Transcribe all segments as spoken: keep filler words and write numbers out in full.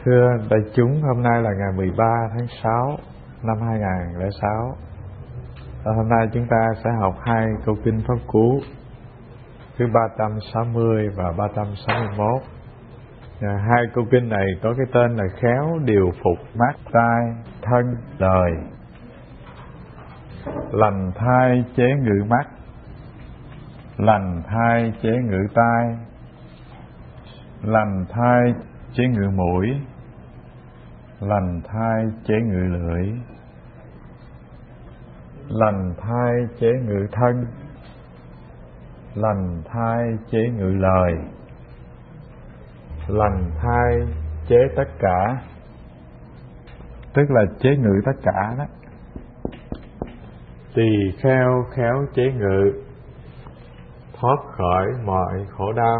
Thưa đại chúng, hôm nay là ngày mười ba tháng sáu năm hai nghìn không trăm lẻ sáu. Hôm nay chúng ta sẽ học hai câu kinh Pháp Cú thứ ba trăm sáu mươi và ba trăm sáu mươi mốt. Hai câu kinh này có cái tên là khéo điều phục mắt tai thân đời, lành thai chế ngự mắt, lành thai chế ngự tai, lành thai chế ngự mũi, lành thai chế ngự lưỡi, lành thai chế ngự thân, lành thai chế ngự lời, lành thai chế tất cả, tức là chế ngự tất cả đó. Tỳ kheo khéo chế ngự, thoát khỏi mọi khổ đau.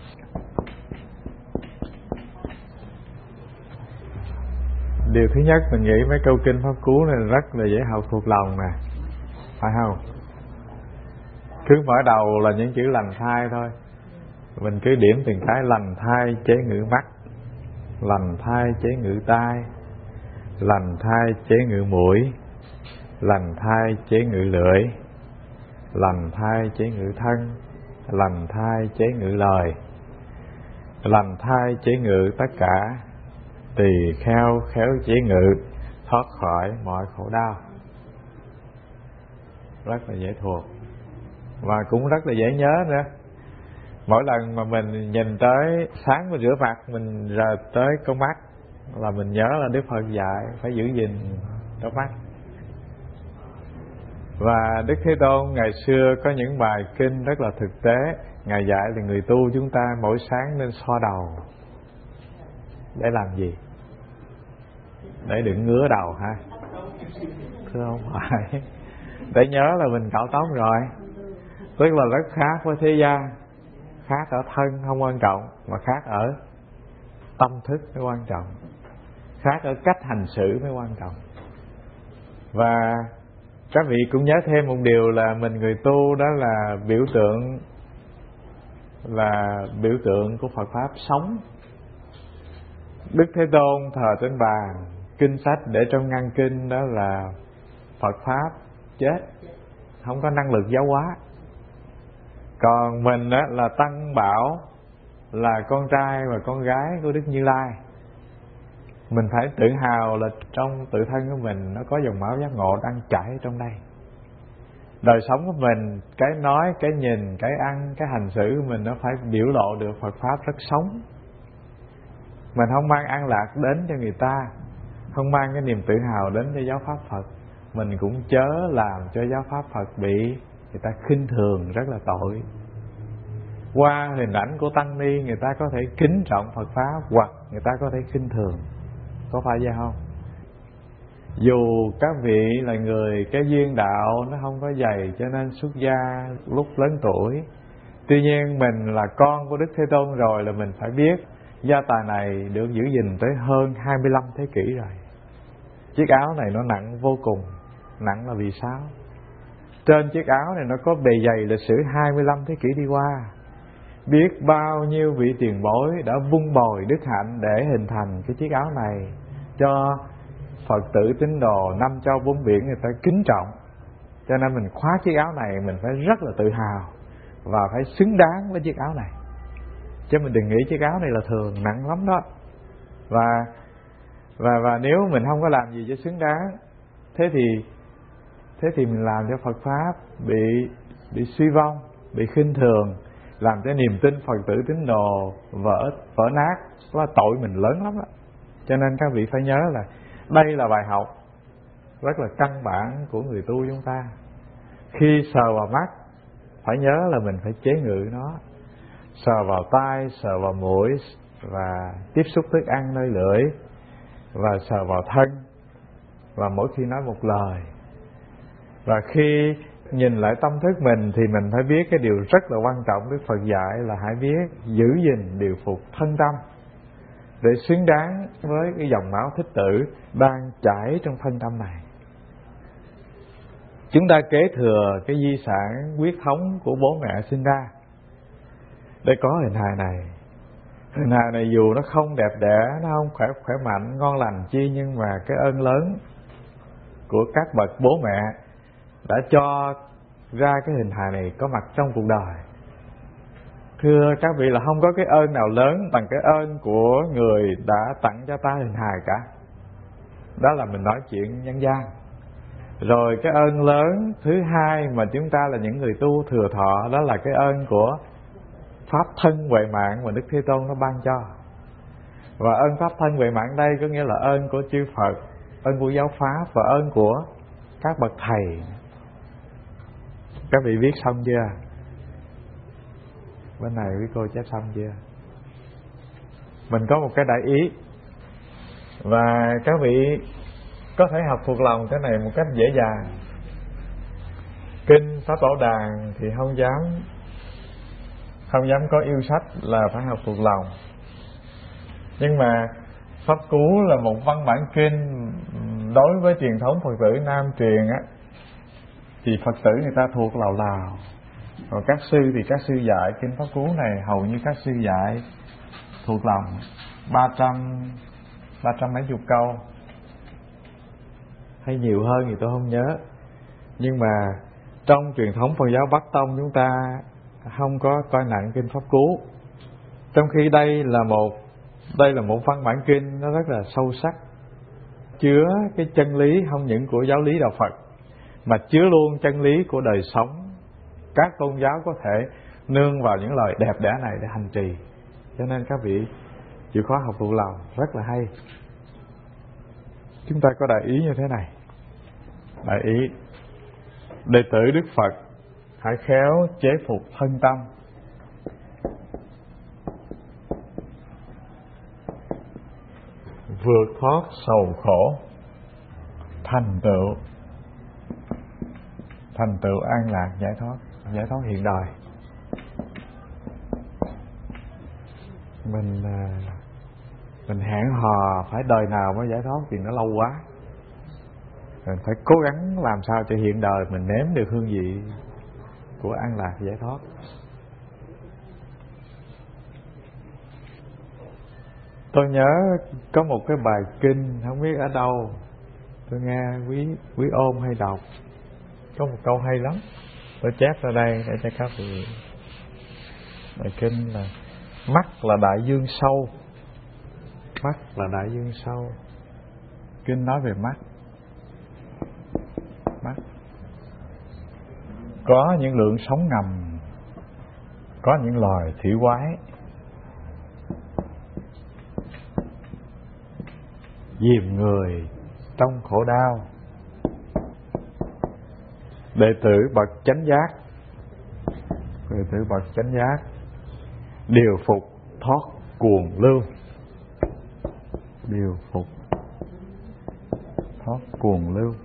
Điều thứ nhất, mình nghĩ mấy câu kinh Pháp Cú này rất là dễ học thuộc lòng nè, phải không? Cứ mở đầu là những chữ lành thai thôi, mình cứ điểm từng cái. Lành thai chế ngự mắt, lành thai chế ngự tai, lành thai chế ngự mũi, lành thai chế ngự lưỡi, lành thai chế ngự thân, lành thai chế ngự lời, lành thai chế ngự tất cả. Tỳ kheo khéo chế ngự, thoát khỏi mọi khổ đau. Rất là dễ thuộc và cũng rất là dễ nhớ nữa. Mỗi lần mà mình nhìn tới, sáng mình rửa mặt, mình rờ tới con mắt là mình nhớ là Đức Phật dạy phải giữ gìn con mắt. Và Đức Thế Tôn ngày xưa có những bài kinh rất là thực tế. Ngài dạy là người tu chúng ta mỗi sáng nên xoa đầu. Để làm gì? Để đừng ngứa đầu ha? Thưa không phải. Để nhớ là mình cạo tóc rồi. Tức là rất khác với thế gian. Khác ở thân không quan trọng, mà khác ở tâm thức mới quan trọng. Khác ở cách hành xử mới quan trọng. Và các vị cũng nhớ thêm một điều là mình người tu đó là biểu tượng, là biểu tượng của Phật Pháp sống. Đức Thế Tôn thờ trên bàn, kinh sách để trong ngăn kinh đó là Phật Pháp chết, không có năng lực giáo hóa. Còn mình đó là Tăng Bảo, là con trai và con gái của Đức Như Lai. Mình phải tự hào là trong tự thân của mình nó có dòng máu giác ngộ đang chảy trong đây. Đời sống của mình, cái nói, cái nhìn, cái ăn, cái hành xử của mình nó phải biểu lộ được Phật Pháp rất sống. Mình không mang an lạc đến cho người ta, không mang cái niềm tự hào đến cho giáo pháp Phật, mình cũng chớ làm cho giáo pháp Phật bị người ta khinh thường, rất là tội. Qua hình ảnh của tăng ni, người ta có thể kính trọng Phật Pháp hoặc người ta có thể khinh thường. Có phải vậy không? Dù các vị là người cái duyên đạo nó không có dày, cho nên xuất gia lúc lớn tuổi. Tuy nhiên mình là con của Đức Thế Tôn rồi, là mình phải biết gia tài này được giữ gìn tới hơn hai mươi lăm thế kỷ rồi. Chiếc áo này nó nặng vô cùng. Nặng là vì sao? Trên chiếc áo này nó có bề dày lịch sử hai mươi lăm thế kỷ đi qua. Biết bao nhiêu vị tiền bối đã vun bồi đức hạnh để hình thành cái chiếc áo này, cho Phật tử tín đồ năm châu bốn biển người ta kính trọng. Cho nên mình khoác chiếc áo này mình phải rất là tự hào và phải xứng đáng với chiếc áo này. Chứ mình đừng nghĩ chiếc áo này là thường, nặng lắm đó. Và và và nếu mình không có làm gì cho xứng đáng, thế thì thế thì mình làm cho Phật Pháp bị bị suy vong, bị khinh thường, làm cho niềm tin Phật tử tín đồ vỡ vỡ nát, là tội mình lớn lắm đó. Cho nên các vị phải nhớ là đây là bài học rất là căn bản của người tu chúng ta. Khi sờ vào mắt, phải nhớ là mình phải chế ngự nó. Sờ vào tai, sờ vào mũi và tiếp xúc thức ăn nơi lưỡi, và sờ vào thân, và mỗi khi nói một lời. Và khi nhìn lại tâm thức mình thì mình phải biết cái điều rất là quan trọng Đức Phật dạy là hãy biết giữ gìn điều phục thân tâm để xứng đáng với cái dòng máu thích tử đang chảy trong thân tâm này. Chúng ta kế thừa cái di sản huyết thống của bố mẹ sinh ra để có hình hài này. Hình hài này dù nó không đẹp đẽ, nó không khỏe khỏe mạnh, ngon lành chi, nhưng mà cái ơn lớn của các bậc bố mẹ đã cho ra cái hình hài này có mặt trong cuộc đời. Thưa các vị, là không có cái ơn nào lớn bằng cái ơn của người đã tặng cho ta hình hài cả. Đó là mình nói chuyện nhân gian. Rồi cái ơn lớn thứ hai mà chúng ta là những người tu thừa thọ, đó là cái ơn của pháp thân huệ mạng mà Đức Thế Tôn nó ban cho. Và ơn pháp thân huệ mạng đây có nghĩa là ơn của chư Phật, ơn của giáo pháp và ơn của các bậc thầy. Các vị viết xong chưa? Bên này quý cô chép xong chưa? Mình có một cái đại ý, và các vị có thể học thuộc lòng cái này một cách dễ dàng. Kinh Pháp Bảo Đàn thì không dám Không dám có yêu sách là phải học thuộc lòng. Nhưng mà Pháp Cú là một văn bản kinh, đối với truyền thống Phật tử Nam truyền á, thì Phật tử người ta thuộc lào lào. Còn các sư thì các sư dạy kinh Pháp Cú này hầu như các sư dạy thuộc lòng ba trăm ba trăm mấy chục câu hay nhiều hơn thì tôi không nhớ. Nhưng mà trong truyền thống Phật giáo Bắc Tông chúng ta không có coi nặng kinh Pháp Cú, trong khi đây là một đây là một văn bản kinh nó rất là sâu sắc, chứa cái chân lý không những của giáo lý đạo Phật mà chứa luôn chân lý của đời sống. Các tôn giáo có thể nương vào những lời đẹp đẽ này để hành trì. Cho nên các vị chịu khó học thuộc lòng rất là hay. Chúng ta có đại ý như thế này. Đại ý: đệ tử Đức Phật hãy khéo chế phục thân tâm, vượt thoát sầu khổ, thành tựu thành tựu an lạc giải thoát, giải thoát hiện đời. Mình mình hẹn hò phải đời nào mới giải thoát thì nó lâu quá. Mình phải cố gắng làm sao cho hiện đời mình nếm được hương vị của an lạc giải thoát. Tôi nhớ có một cái bài kinh không biết ở đâu, tôi nghe quý quý ôn hay đọc, có một câu hay lắm, tôi chép ra đây để cho các vị. Bài kinh là: mắt là đại dương sâu, mắt là đại dương sâu. Kinh nói về mắt. Mắt có những lượng sống ngầm, có những loài thủy quái, dìm người trong khổ đau. Đệ tử bậc chánh giác, đệ tử bậc chánh giác điều phục thoát cuồng lưu, điều phục thoát cuồng lưu.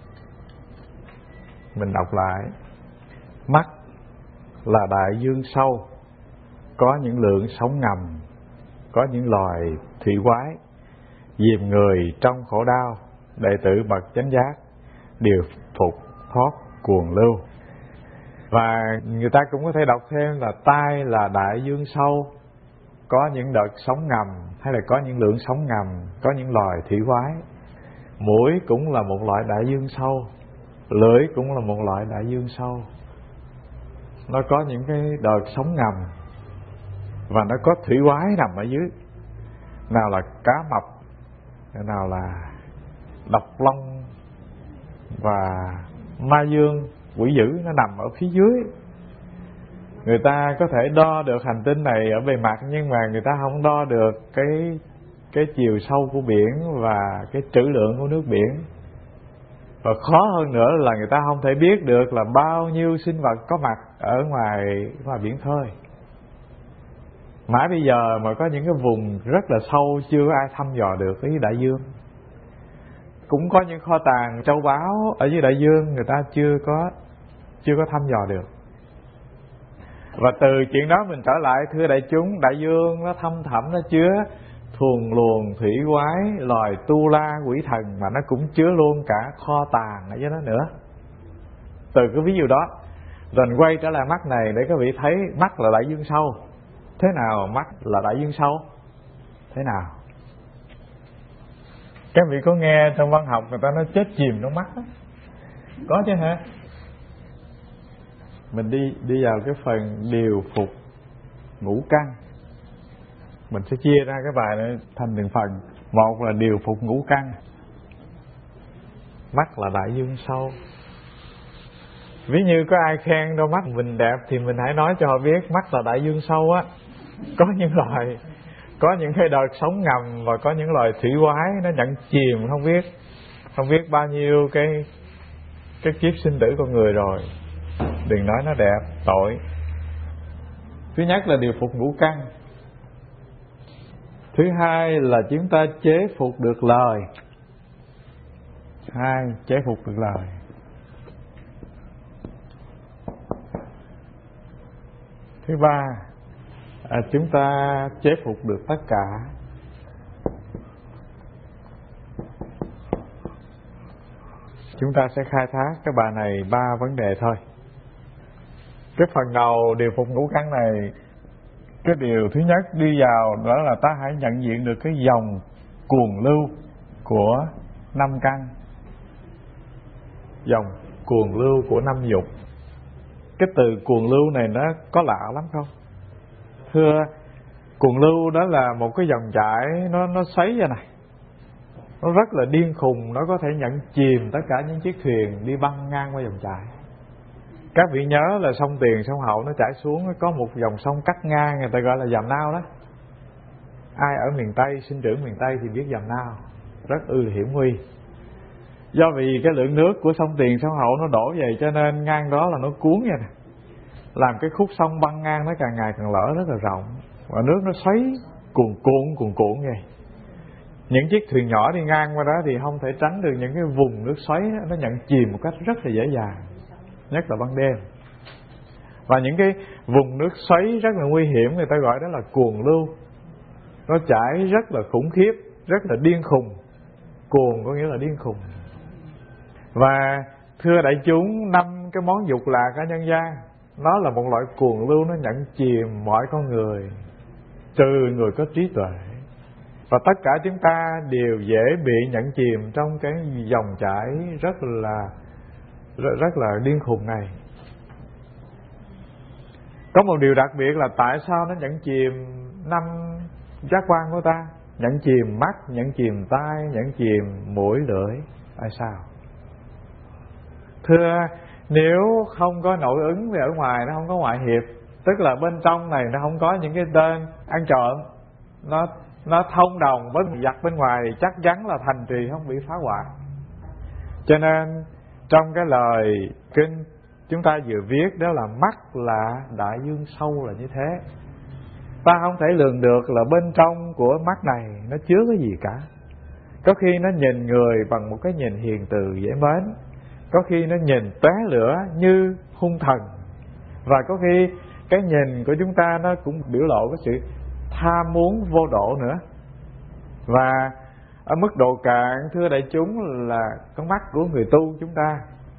Mình đọc lại: mắt là đại dương sâu, có những lượng sống ngầm, có những loài thủy quái, dìm người trong khổ đau. Đệ tử bậc chánh giác điều phục thoát cuồng lưu. Và người ta cũng có thể đọc thêm là tai là đại dương sâu, có những đợt sóng ngầm, hay là có những lượng sóng ngầm, có những loài thủy quái. Mũi cũng là một loại đại dương sâu, lưỡi cũng là một loại đại dương sâu. Nó có những cái đợt sóng ngầm và nó có thủy quái nằm ở dưới. Nào là cá mập, nào là độc long và ma dương, quỷ dữ, nó nằm ở phía dưới. Người ta có thể đo được hành tinh này ở bề mặt, nhưng mà người ta không đo được cái cái chiều sâu của biển và cái trữ lượng của nước biển. Và khó hơn nữa là người ta không thể biết được là bao nhiêu sinh vật có mặt ở ngoài ngoài biển khơi. Mãi bây giờ mà có những cái vùng rất là sâu chưa có ai thăm dò được cái đại dương. Cũng có những kho tàng châu báu ở dưới đại dương người ta chưa có chưa có thăm dò được. Và từ chuyện đó mình trở lại, thưa đại chúng, đại dương nó thâm thẳm, nó chứa thuần luồng thủy quái, loài tu la, quỷ thần, mà nó cũng chứa luôn cả kho tàng ở dưới đó nữa. Từ cái ví dụ đó, rồi quay trở lại mắt này để các vị thấy mắt là đại dương sâu, Thế nào mắt là đại dương sâu? Thế nào? Các vị có nghe trong văn học người ta nói chết chìm trong mắt đó. Có chứ hả? Mình đi đi vào cái phần điều phục ngũ căn. Mình sẽ chia ra cái bài này thành từng phần. Một là điều phục ngũ căn. Mắt là đại dương sâu. Ví như có ai khen đôi mắt mình đẹp thì mình hãy nói cho họ biết mắt là đại dương sâu á. Có những loài, có những cái đợt sống ngầm và có những loài thủy quái nó nhận chìm không biết, không biết bao nhiêu cái cái kiếp sinh tử con người rồi. Đừng nói nó đẹp, tội. Thứ nhất là điều phục ngũ căn. Thứ hai là chúng ta chế phục được lời. Hai, chế phục được lời. Thứ ba, à, chúng ta chế phục được tất cả. Chúng ta sẽ khai thác cái bài này ba vấn đề thôi. Cái phần đầu điều phục ngũ căn này, cái điều thứ nhất đi vào đó là ta hãy nhận diện được cái dòng cuồng lưu của năm căn. Dòng cuồng lưu của năm dục. Cái từ cuồng lưu này nó có lạ lắm không? Thưa, cuồng lưu đó là một cái dòng chảy nó nó xoáy ra này. Nó rất là điên khùng, nó có thể nhận chìm tất cả những chiếc thuyền đi băng ngang qua dòng chảy. Các vị nhớ là sông Tiền, sông Hậu nó chảy xuống, có một dòng sông cắt ngang, người ta gọi là Giàm Nao đó. Ai ở miền Tây, sinh trưởng miền Tây thì biết Giàm Nao, rất ư hiểm nguy. Do vì cái lượng nước của sông Tiền, sông Hậu nó đổ về cho nên ngang đó là nó cuốn vậy nè, làm cái khúc sông băng ngang nó càng ngày càng lở rất là rộng, và nước nó xoáy cuồn cuộn cuồn cuộn vậy. Những chiếc thuyền nhỏ đi ngang qua đó thì không thể tránh được những cái vùng nước xoáy đó, nó nhận chìm một cách rất là dễ dàng, nhất là ban đêm. Và những cái vùng nước xoáy rất là nguy hiểm, người ta gọi đó là cuồng lưu. Nó chảy rất là khủng khiếp, rất là điên khùng. Cuồng có nghĩa là điên khùng. Và thưa đại chúng, năm cái món dục lạc ở nhân gian, nó là một loại cuồng lưu, nó nhận chìm mọi con người, trừ người có trí tuệ. Và tất cả chúng ta đều dễ bị nhận chìm trong cái dòng chảy rất là rất, rất là điên khùng này. Có một điều đặc biệt là tại sao nó nhận chìm năm giác quan của ta, nhận chìm mắt, nhận chìm tai, nhận chìm mũi lưỡi. Tại sao? Thưa, nếu không có nội ứng thì ở ngoài nó không có ngoại hiệp, tức là bên trong này nó không có những cái tên ăn trộm, nó nó thông đồng với giặc bên ngoài thì chắc chắn là thành trì không bị phá hoại. Cho nên trong cái lời kinh chúng ta vừa viết đó là mắt là đại dương sâu là như thế. Ta không thể lường được là bên trong của mắt này nó chứa cái gì cả. Có khi nó nhìn người bằng một cái nhìn hiền từ dễ mến, có khi nó nhìn tóe lửa như hung thần, và có khi cái nhìn của chúng ta nó cũng biểu lộ cái sự tham muốn vô độ nữa. Và ở mức độ cạn, thưa đại chúng, là con mắt của người tu chúng ta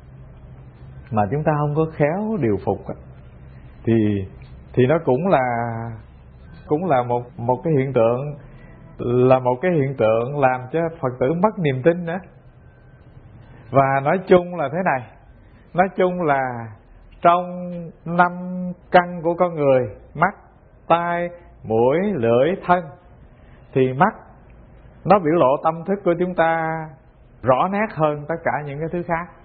mà chúng ta không có khéo điều phục thì thì nó cũng là cũng là một một cái hiện tượng là một cái hiện tượng làm cho Phật tử mất niềm tin nữa. Và nói chung là thế này, nói chung là trong năm căn của con người, mắt, tai, mũi, lưỡi, thân, thì mắt nó biểu lộ tâm thức của chúng ta rõ nét hơn tất cả những cái thứ khác.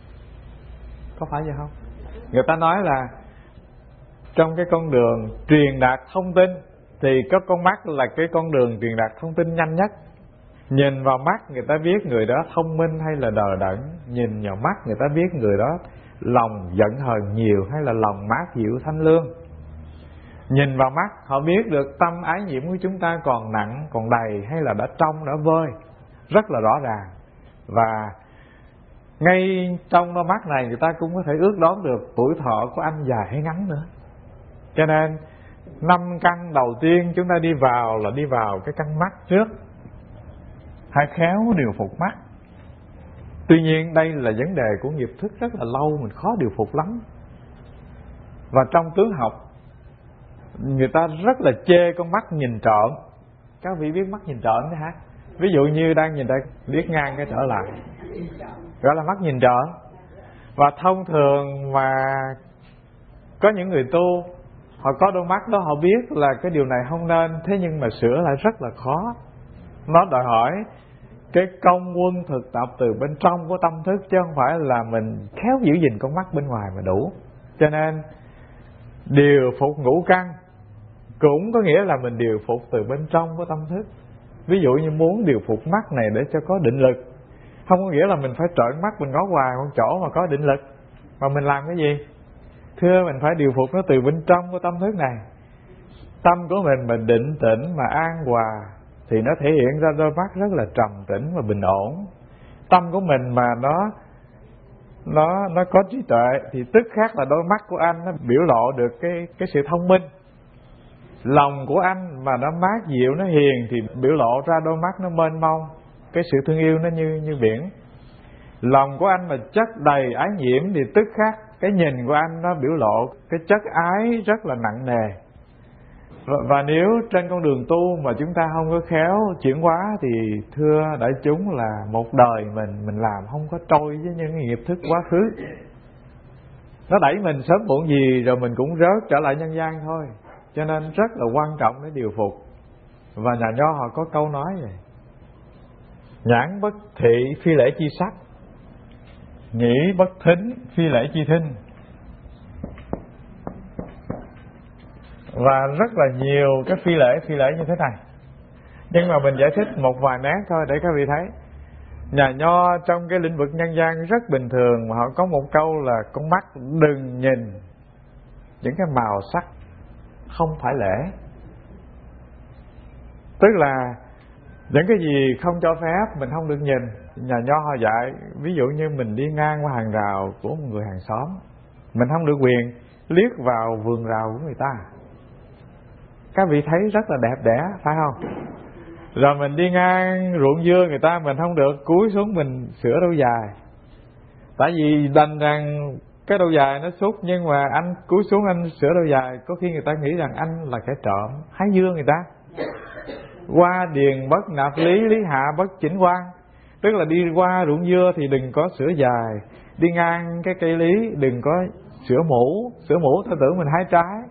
Có phải vậy không? Người ta nói là trong cái con đường truyền đạt thông tin thì có con mắt là cái con đường truyền đạt thông tin nhanh nhất. Nhìn vào mắt người ta biết người đó thông minh hay là đờ đẫn. Nhìn vào mắt người ta biết người đó lòng giận hờn nhiều hay là lòng mát dịu thanh lương. Nhìn vào mắt họ biết được tâm ái nhiễm của chúng ta còn nặng, còn đầy hay là đã trong, đã vơi. Rất là rõ ràng. Và ngay trong đôi mắt này người ta cũng có thể ước đoán được tuổi thọ của anh dài hay ngắn nữa. Cho nên năm căn đầu tiên chúng ta đi vào là đi vào cái căn mắt trước. Hãy khéo điều phục mắt. Tuy nhiên đây là vấn đề của nghiệp thức rất là lâu, mình khó điều phục lắm. Và trong tướng học người ta rất là chê con mắt nhìn trộm. Các vị biết mắt nhìn trộm chứ hả? Ví dụ như đang nhìn đây, liếc ngang cái trở lại, gọi là mắt nhìn trộm. Và thông thường mà có những người tu, họ có đôi mắt đó, họ biết là cái điều này không nên, thế nhưng mà sửa lại rất là khó. Nó đòi hỏi cái công quân thực tập từ bên trong của tâm thức, chứ không phải là mình khéo giữ gìn con mắt bên ngoài mà đủ. Cho nên điều phục ngũ căn cũng có nghĩa là mình điều phục từ bên trong của tâm thức. Ví dụ như muốn điều phục mắt này để cho có định lực, không có nghĩa là mình phải trợn mắt mình ngó hoài một chỗ mà có định lực. Mà mình làm cái gì? Thưa, mình phải điều phục nó từ bên trong của tâm thức này. Tâm của mình mình định tĩnh mà an hòa thì nó thể hiện ra đôi mắt rất là trầm tĩnh và bình ổn. Tâm của mình mà nó nó nó có trí tuệ thì tức khắc là đôi mắt của anh nó biểu lộ được cái cái sự thông minh. Lòng của anh mà nó mát dịu, nó hiền thì biểu lộ ra đôi mắt nó mênh mông, cái sự thương yêu nó như như biển. Lòng của anh mà chất đầy ái nhiễm thì tức khắc cái nhìn của anh nó biểu lộ cái chất ái rất là nặng nề. Và, và nếu trên con đường tu mà chúng ta không có khéo chuyển hóa thì thưa đại chúng là một đời mình mình làm không có trôi với những nghiệp thức quá khứ. Nó đẩy mình sớm muộn gì rồi mình cũng rớt trở lại nhân gian thôi. Cho nên rất là quan trọng để điều phục. Và nhà Nho họ có câu nói vậy: nhãn bất thị phi lễ chi sắc, nhĩ bất thính phi lễ chi thính. Và rất là nhiều cái phi lễ phi lễ như thế này. Nhưng mà mình giải thích một vài nét thôi để các vị thấy. Nhà Nho trong cái lĩnh vực nhân gian rất bình thường, mà họ có một câu là con mắt đừng nhìn những cái màu sắc không phải lễ. Tức là những cái gì không cho phép mình không được nhìn. Nhà Nho họ dạy, ví dụ như mình đi ngang qua hàng rào của một người hàng xóm, mình không được quyền liếc vào vườn rào của người ta. Các vị thấy rất là đẹp đẽ, phải không? Rồi mình đi ngang ruộng dưa người ta, mình không được cúi xuống mình sửa đôi giày. Tại vì đành rằng cái đôi giày nó xúc, nhưng mà anh cúi xuống anh sửa đôi giày, có khi người ta nghĩ rằng anh là kẻ trộm, hái dưa người ta. Qua điền bất nạp lý, lý hạ bất chỉnh quan. Tức là đi qua ruộng dưa thì đừng có sửa giày, đi ngang cái cây lý đừng có sửa mũ. Sửa mũ ta tưởng mình hái trái.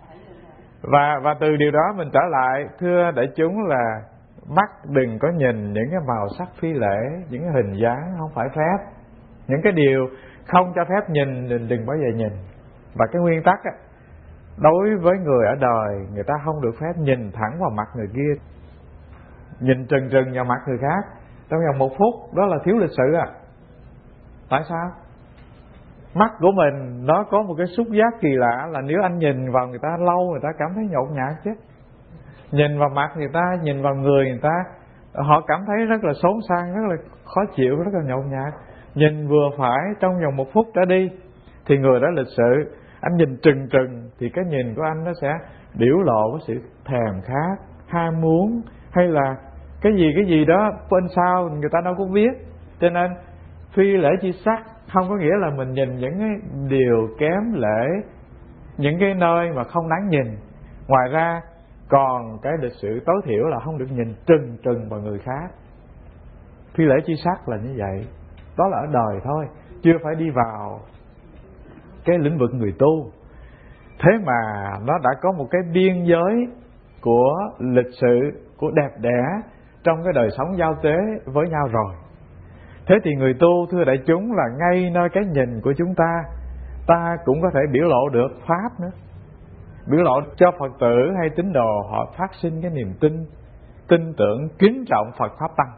Và và từ điều đó mình trở lại, thưa đại chúng là mắt đừng có nhìn những cái màu sắc phi lễ, những cái hình dáng không phải phép. Những cái điều không cho phép nhìn đừng, đừng bao giờ nhìn. Và cái nguyên tắc á, đối với người ở đời, người ta không được phép nhìn thẳng vào mặt người kia, nhìn trừng trừng vào mặt người khác trong vòng một phút, đó là thiếu lịch sự à. Tại sao? Mắt của mình nó có một cái xúc giác kỳ lạ là nếu anh nhìn vào người ta lâu, người ta cảm thấy nhột nhạt chứ. Nhìn vào mặt người ta, nhìn vào người người ta, họ cảm thấy rất là xốn sang, rất là khó chịu, rất là nhột nhạt. Nhìn vừa phải trong vòng một phút trở đi thì người đó lịch sự. Anh nhìn trừng trừng thì cái nhìn của anh nó sẽ biểu lộ cái sự thèm khát, ham muốn, hay là cái gì cái gì đó bên sau người ta đâu có biết. Cho nên phi lễ chi sắc không có nghĩa là mình nhìn những cái điều kém lễ, những cái nơi mà không đáng nhìn. Ngoài ra còn cái lịch sự tối thiểu là không được nhìn trừng trừng vào người khác. Phi lễ chi sắc là như vậy. Đó là ở đời thôi, chưa phải đi vào cái lĩnh vực người tu. Thế mà nó đã có một cái biên giới của lịch sự, của đẹp đẽ trong cái đời sống giao tế với nhau rồi. Thế thì người tu, thưa đại chúng, là ngay nơi cái nhìn của chúng ta, ta cũng có thể biểu lộ được pháp nữa. Biểu lộ cho Phật tử hay tín đồ họ phát sinh cái niềm tin, tin tưởng, kính trọng Phật Pháp Tăng.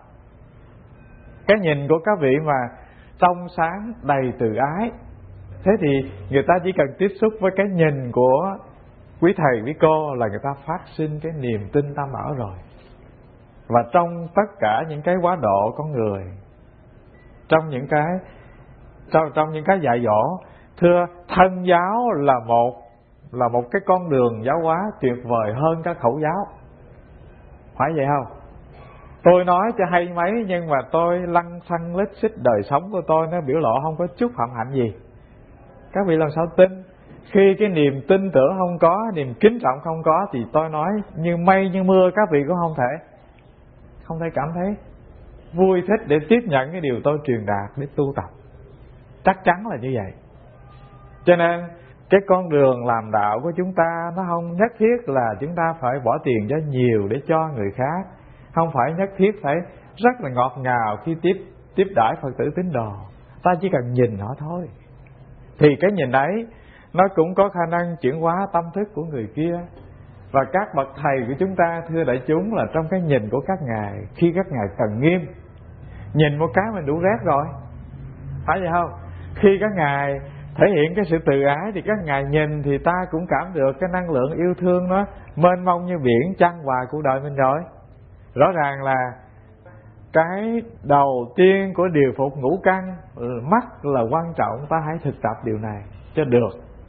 Cái nhìn của các vị mà trong sáng, đầy từ ái, thế thì người ta chỉ cần tiếp xúc với cái nhìn của quý thầy, quý cô là người ta phát sinh cái niềm tin tam bảo rồi. Và trong tất cả những cái quá độ con người, trong những cái trong, trong những cái dạy dỗ, thưa thân giáo là một là một cái con đường giáo hóa tuyệt vời hơn các khẩu giáo. Phải vậy không? Tôi nói cho hay mấy, nhưng mà tôi lăng xăng lít xích đời sống của tôi nó biểu lộ không có chút phạm hạnh gì. Các vị làm sao tin? Khi cái niềm tin tưởng không có, niềm kính trọng không có, thì tôi nói như mây như mưa các vị cũng không thể Không thể cảm thấy vui thích để tiếp nhận cái điều tôi truyền đạt để tu tập. Chắc chắn là như vậy. Cho nên cái con đường làm đạo của chúng ta nó không nhất thiết là chúng ta phải bỏ tiền cho nhiều để cho người khác, không phải nhất thiết phải rất là ngọt ngào khi tiếp tiếp đãi Phật tử tín đồ. Ta chỉ cần nhìn họ thôi, thì cái nhìn ấy nó cũng có khả năng chuyển hóa tâm thức của người kia. Và các bậc thầy của chúng ta, thưa đại chúng, là trong cái nhìn của các ngài, khi các ngài cần nghiêm, nhìn một cái mình đủ rét rồi, phải vậy không? Khi các ngài thể hiện cái sự từ ái thì các ngài nhìn thì ta cũng cảm được cái năng lượng yêu thương nó mênh mông như biển chan hòa cuộc đời mình rồi. Rõ ràng là cái đầu tiên của điều phục ngũ căn, mắt là quan trọng. Ta hãy thực tập điều này cho được.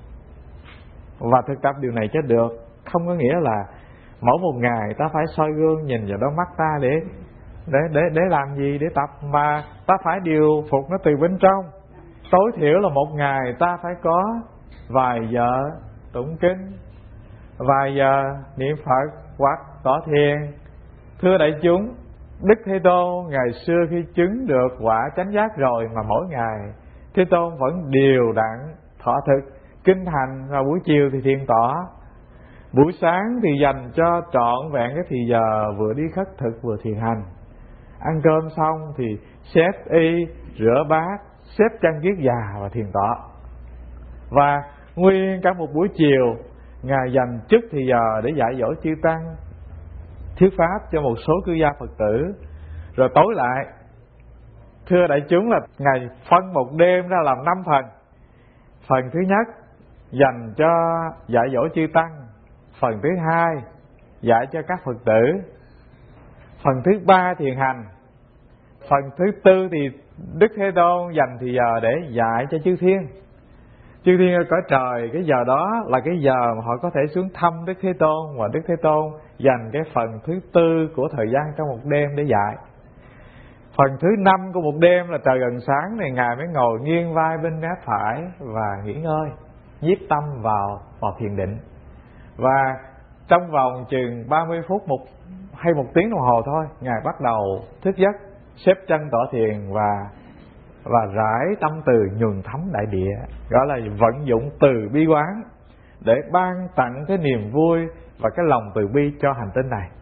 Và thực tập điều này cho được không có nghĩa là mỗi một ngày ta phải soi gương nhìn vào đôi mắt ta để để để để làm gì, để tập, mà ta phải điều phục nó từ bên trong. Tối thiểu là một ngày ta phải có vài giờ tụng kinh, vài giờ niệm Phật hoặc tỏ thiền. Thưa đại chúng, Đức Thế Tôn ngày xưa khi chứng được quả chánh giác rồi mà mỗi ngày Thế Tôn vẫn đều đặn thọ thực kinh hành, và buổi chiều thì thiền tỏ. Buổi sáng thì dành cho trọn vẹn cái thì giờ vừa đi khất thực vừa thiền hành. Ăn cơm xong thì xếp y, rửa bát, xếp chăn kiết già và thiền tọa. Và nguyên cả một buổi chiều Ngài dành chút thì giờ để dạy dỗ chư tăng, thuyết pháp cho một số cư gia Phật tử. Rồi tối lại, thưa đại chúng, là Ngài phân một đêm ra làm năm phần. Phần thứ nhất dành cho dạy dỗ chư tăng, phần thứ hai dạy cho các Phật tử, phần thứ ba thiền hành, phần thứ tư thì Đức Thế Tôn dành thì giờ để dạy cho chư thiên. Chư thiên ở cõi trời, cái giờ đó là cái giờ mà họ có thể xuống thăm Đức Thế Tôn, và Đức Thế Tôn dành cái phần thứ tư của thời gian trong một đêm để dạy. Phần thứ năm của một đêm là trời gần sáng này, Ngài mới ngồi nghiêng vai bên mé phải và nghỉ ngơi, nhiếp tâm vào vào thiền định. Và trong vòng chừng ba mươi phút một hay một tiếng đồng hồ thôi, Ngài bắt đầu thức giấc, xếp chân tọa thiền và và rải tâm từ nhuần thấm đại địa, gọi là vận dụng từ bi quán để ban tặng cái niềm vui và cái lòng từ bi cho hành tinh này.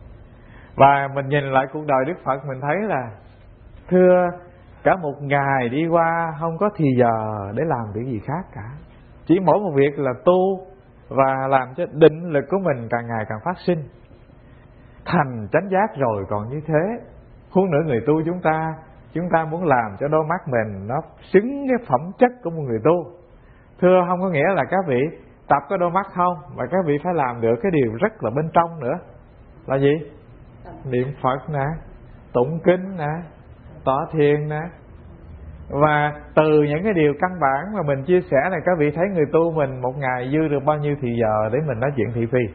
Và mình nhìn lại cuộc đời Đức Phật, mình thấy là thưa, cả một ngày đi qua không có thì giờ để làm việc gì khác cả. Chỉ mỗi một việc là tu và làm cho định lực của mình càng ngày càng phát sinh. Thành chánh giác rồi còn như thế. Huống nữa người tu chúng ta, chúng ta muốn làm cho đôi mắt mình nó xứng cái phẩm chất của một người tu. Thưa, không có nghĩa là các vị tập cái đôi mắt không, mà các vị phải làm được cái điều rất là bên trong nữa. Là gì? Niệm Phật nè, tụng kinh nè, tọa thiền nè. Và từ những cái điều căn bản mà mình chia sẻ này, các vị thấy người tu mình một ngày dư được bao nhiêu thì giờ để mình nói chuyện thị phi?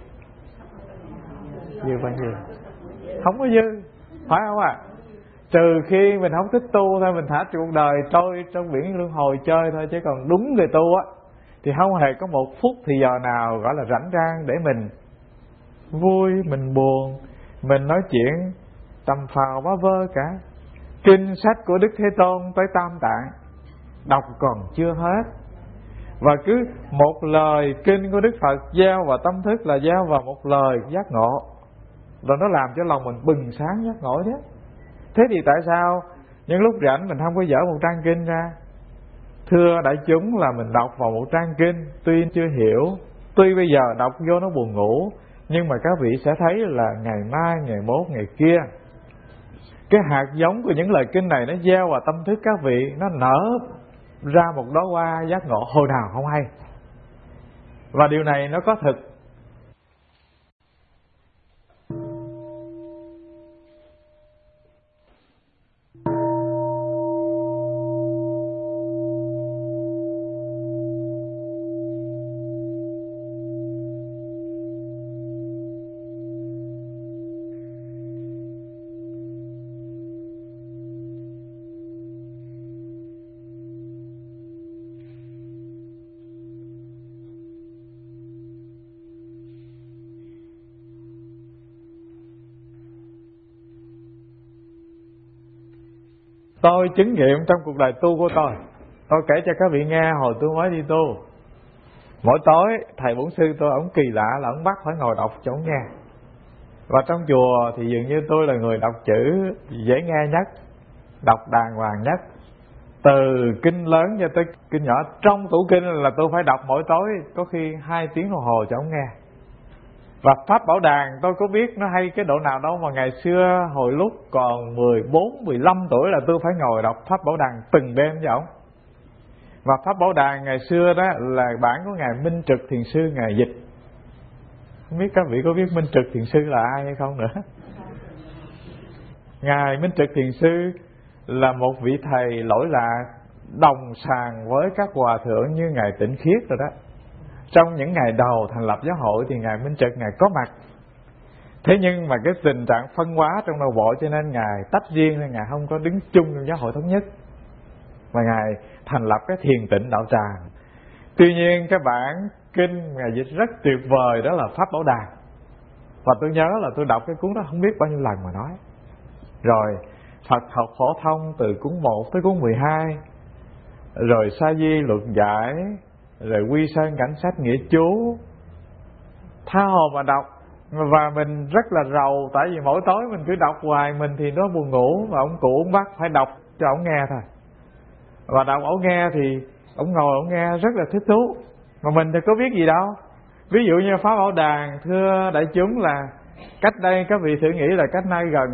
Dư bao nhiêu? Không có dư, phải không ạ? À? Trừ khi mình không thích tu thôi, mình thả cuộc đời trôi trong biển luân hồi chơi thôi. Chứ còn đúng người tu á thì không hề có một phút thì giờ nào gọi là rảnh rang để mình vui, mình buồn, mình nói chuyện tầm phào bá vơ cả. Kinh sách của Đức Thế Tôn tới Tam Tạng đọc còn chưa hết, và cứ một lời kinh của Đức Phật gieo vào tâm thức là gieo vào một lời giác ngộ, rồi nó làm cho lòng mình bừng sáng giác ngộ chứ. Thế thì tại sao những lúc rảnh mình không có dở một trang kinh ra? Thưa đại chúng, là mình đọc vào một trang kinh, tuy chưa hiểu, tuy bây giờ đọc vô nó buồn ngủ, nhưng mà các vị sẽ thấy là ngày mai, ngày mốt, ngày kia, cái hạt giống của những lời kinh này nó gieo vào tâm thức các vị, nó nở ra một đóa hoa giác ngộ hồi nào không hay. Và điều này nó có thực. Tôi chứng nghiệm trong cuộc đời tu của tôi. Tôi kể cho các vị nghe hồi tôi mới đi tu. Mỗi tối thầy bổn sư tôi ổng kỳ lạ là ổng bắt phải ngồi đọc cho ổng nghe. Và trong chùa thì dường như tôi là người đọc chữ dễ nghe nhất, đọc đàng hoàng nhất. Từ kinh lớn cho tới kinh nhỏ, trong tủ kinh là tôi phải đọc mỗi tối có khi hai tiếng đồng hồ cho ổng nghe. Và Pháp Bảo Đàn tôi có biết nó hay cái độ nào đâu mà ngày xưa hồi lúc còn mười bốn, mười lăm tuổi là tôi phải ngồi đọc Pháp Bảo Đàn từng đêm với ổng. Và Pháp Bảo Đàn ngày xưa đó là bản của Ngài Minh Trực Thiền Sư Ngài dịch. Không biết các vị có biết Minh Trực Thiền Sư là ai hay không nữa. Ngài Minh Trực Thiền Sư là một vị thầy lỗi lạc, đồng sàng với các hòa thượng như Ngài Tịnh Khiết rồi đó. Trong những ngày đầu thành lập giáo hội thì Ngài Minh Trực Ngài có mặt. Thế nhưng mà cái tình trạng phân hóa trong nội bộ cho nên Ngài tách riêng, nên Ngài không có đứng chung trong giáo hội thống nhất, mà Ngài thành lập cái Thiền Tịnh Đạo Tràng. Tuy nhiên cái bản kinh Ngài dịch rất tuyệt vời, đó là Pháp Bảo Đàn. Và tôi nhớ là tôi đọc cái cuốn đó không biết bao nhiêu lần mà nói. Rồi Phật học phổ thông từ cuốn một tới cuốn mười hai, rồi Sa Di luận giải, rồi Quy Sơn cảnh sách nghĩa chú, tha hồ mà đọc. Và mình rất là rầu, tại vì mỗi tối mình cứ đọc hoài, mình thì nó buồn ngủ, và ông cụ ông bắt phải đọc cho ông nghe thôi. Và đọc ổng nghe thì ổng ngồi ổng nghe rất là thích thú, mà mình thì có biết gì đâu. Ví dụ như Pháp Bảo Đàn, thưa đại chúng, là cách đây các vị thử nghĩ là cách nay gần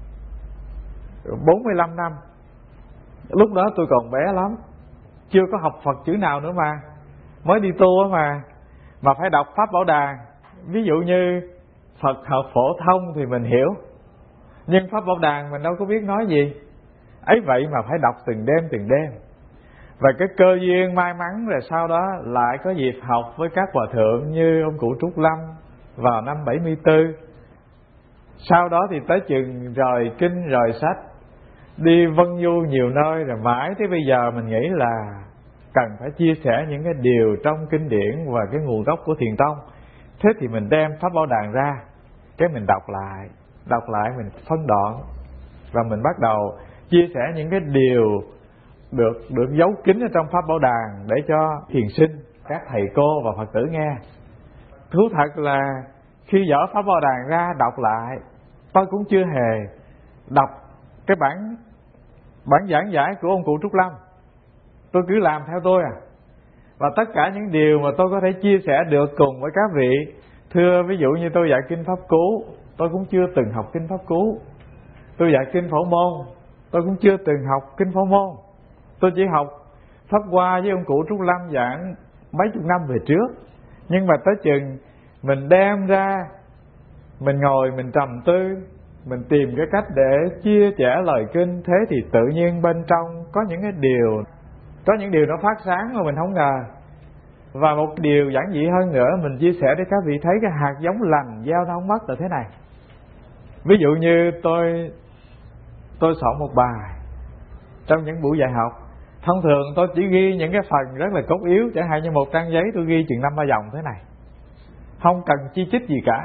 bốn mươi lăm năm. Lúc đó tôi còn bé lắm, chưa có học Phật chữ nào nữa mà, mới đi tu mà mà phải đọc Pháp Bảo Đàn. Ví dụ như Phật học phổ thông thì mình hiểu, nhưng Pháp Bảo Đàn mình đâu có biết nói gì. Ấy vậy mà phải đọc từng đêm từng đêm. Và cái cơ duyên may mắn rồi sau đó lại có dịp học với các hòa thượng như ông cụ Trúc Lâm vào năm bảy mươi tư. Sau đó thì tới chừng rời kinh rời sách, đi vân du nhiều nơi, rồi mãi tới bây giờ mình nghĩ là cần phải chia sẻ những cái điều trong kinh điển và cái nguồn gốc của Thiền Tông. Thế thì mình đem Pháp Bảo Đàn ra, cái mình đọc lại, đọc lại mình phân đoạn, và mình bắt đầu chia sẻ những cái điều được được giấu kín ở trong Pháp Bảo Đàn để cho thiền sinh, các thầy cô và Phật tử nghe. Thú thật là khi dở Pháp Bảo Đàn ra đọc lại, tôi cũng chưa hề đọc cái bản bản giảng giải của ông cụ Trúc Lâm. Tôi cứ làm theo tôi à. Và tất cả những điều mà tôi có thể chia sẻ được cùng với các vị, thưa ví dụ như tôi dạy kinh Pháp Cú, tôi cũng chưa từng học kinh Pháp Cú. Tôi dạy kinh Phổ Môn, tôi cũng chưa từng học kinh Phổ Môn. Tôi chỉ học Pháp Hoa với ông cụ Trúc Lâm giảng mấy chục năm về trước. Nhưng mà tới chừng mình đem ra, mình ngồi mình trầm tư, mình tìm cái cách để chia sẻ lời kinh, thế thì tự nhiên bên trong có những cái điều, có những điều nó phát sáng mà mình không ngờ. Và một điều giản dị hơn nữa, mình chia sẻ để các vị thấy cái hạt giống lành gieo nó không mất là thế này. Ví dụ như tôi tôi soạn một bài trong những buổi dạy học, thông thường tôi chỉ ghi những cái phần rất là cốt yếu, chẳng hạn như một trang giấy tôi ghi chừng năm ba dòng thế này, không cần chi chít gì cả.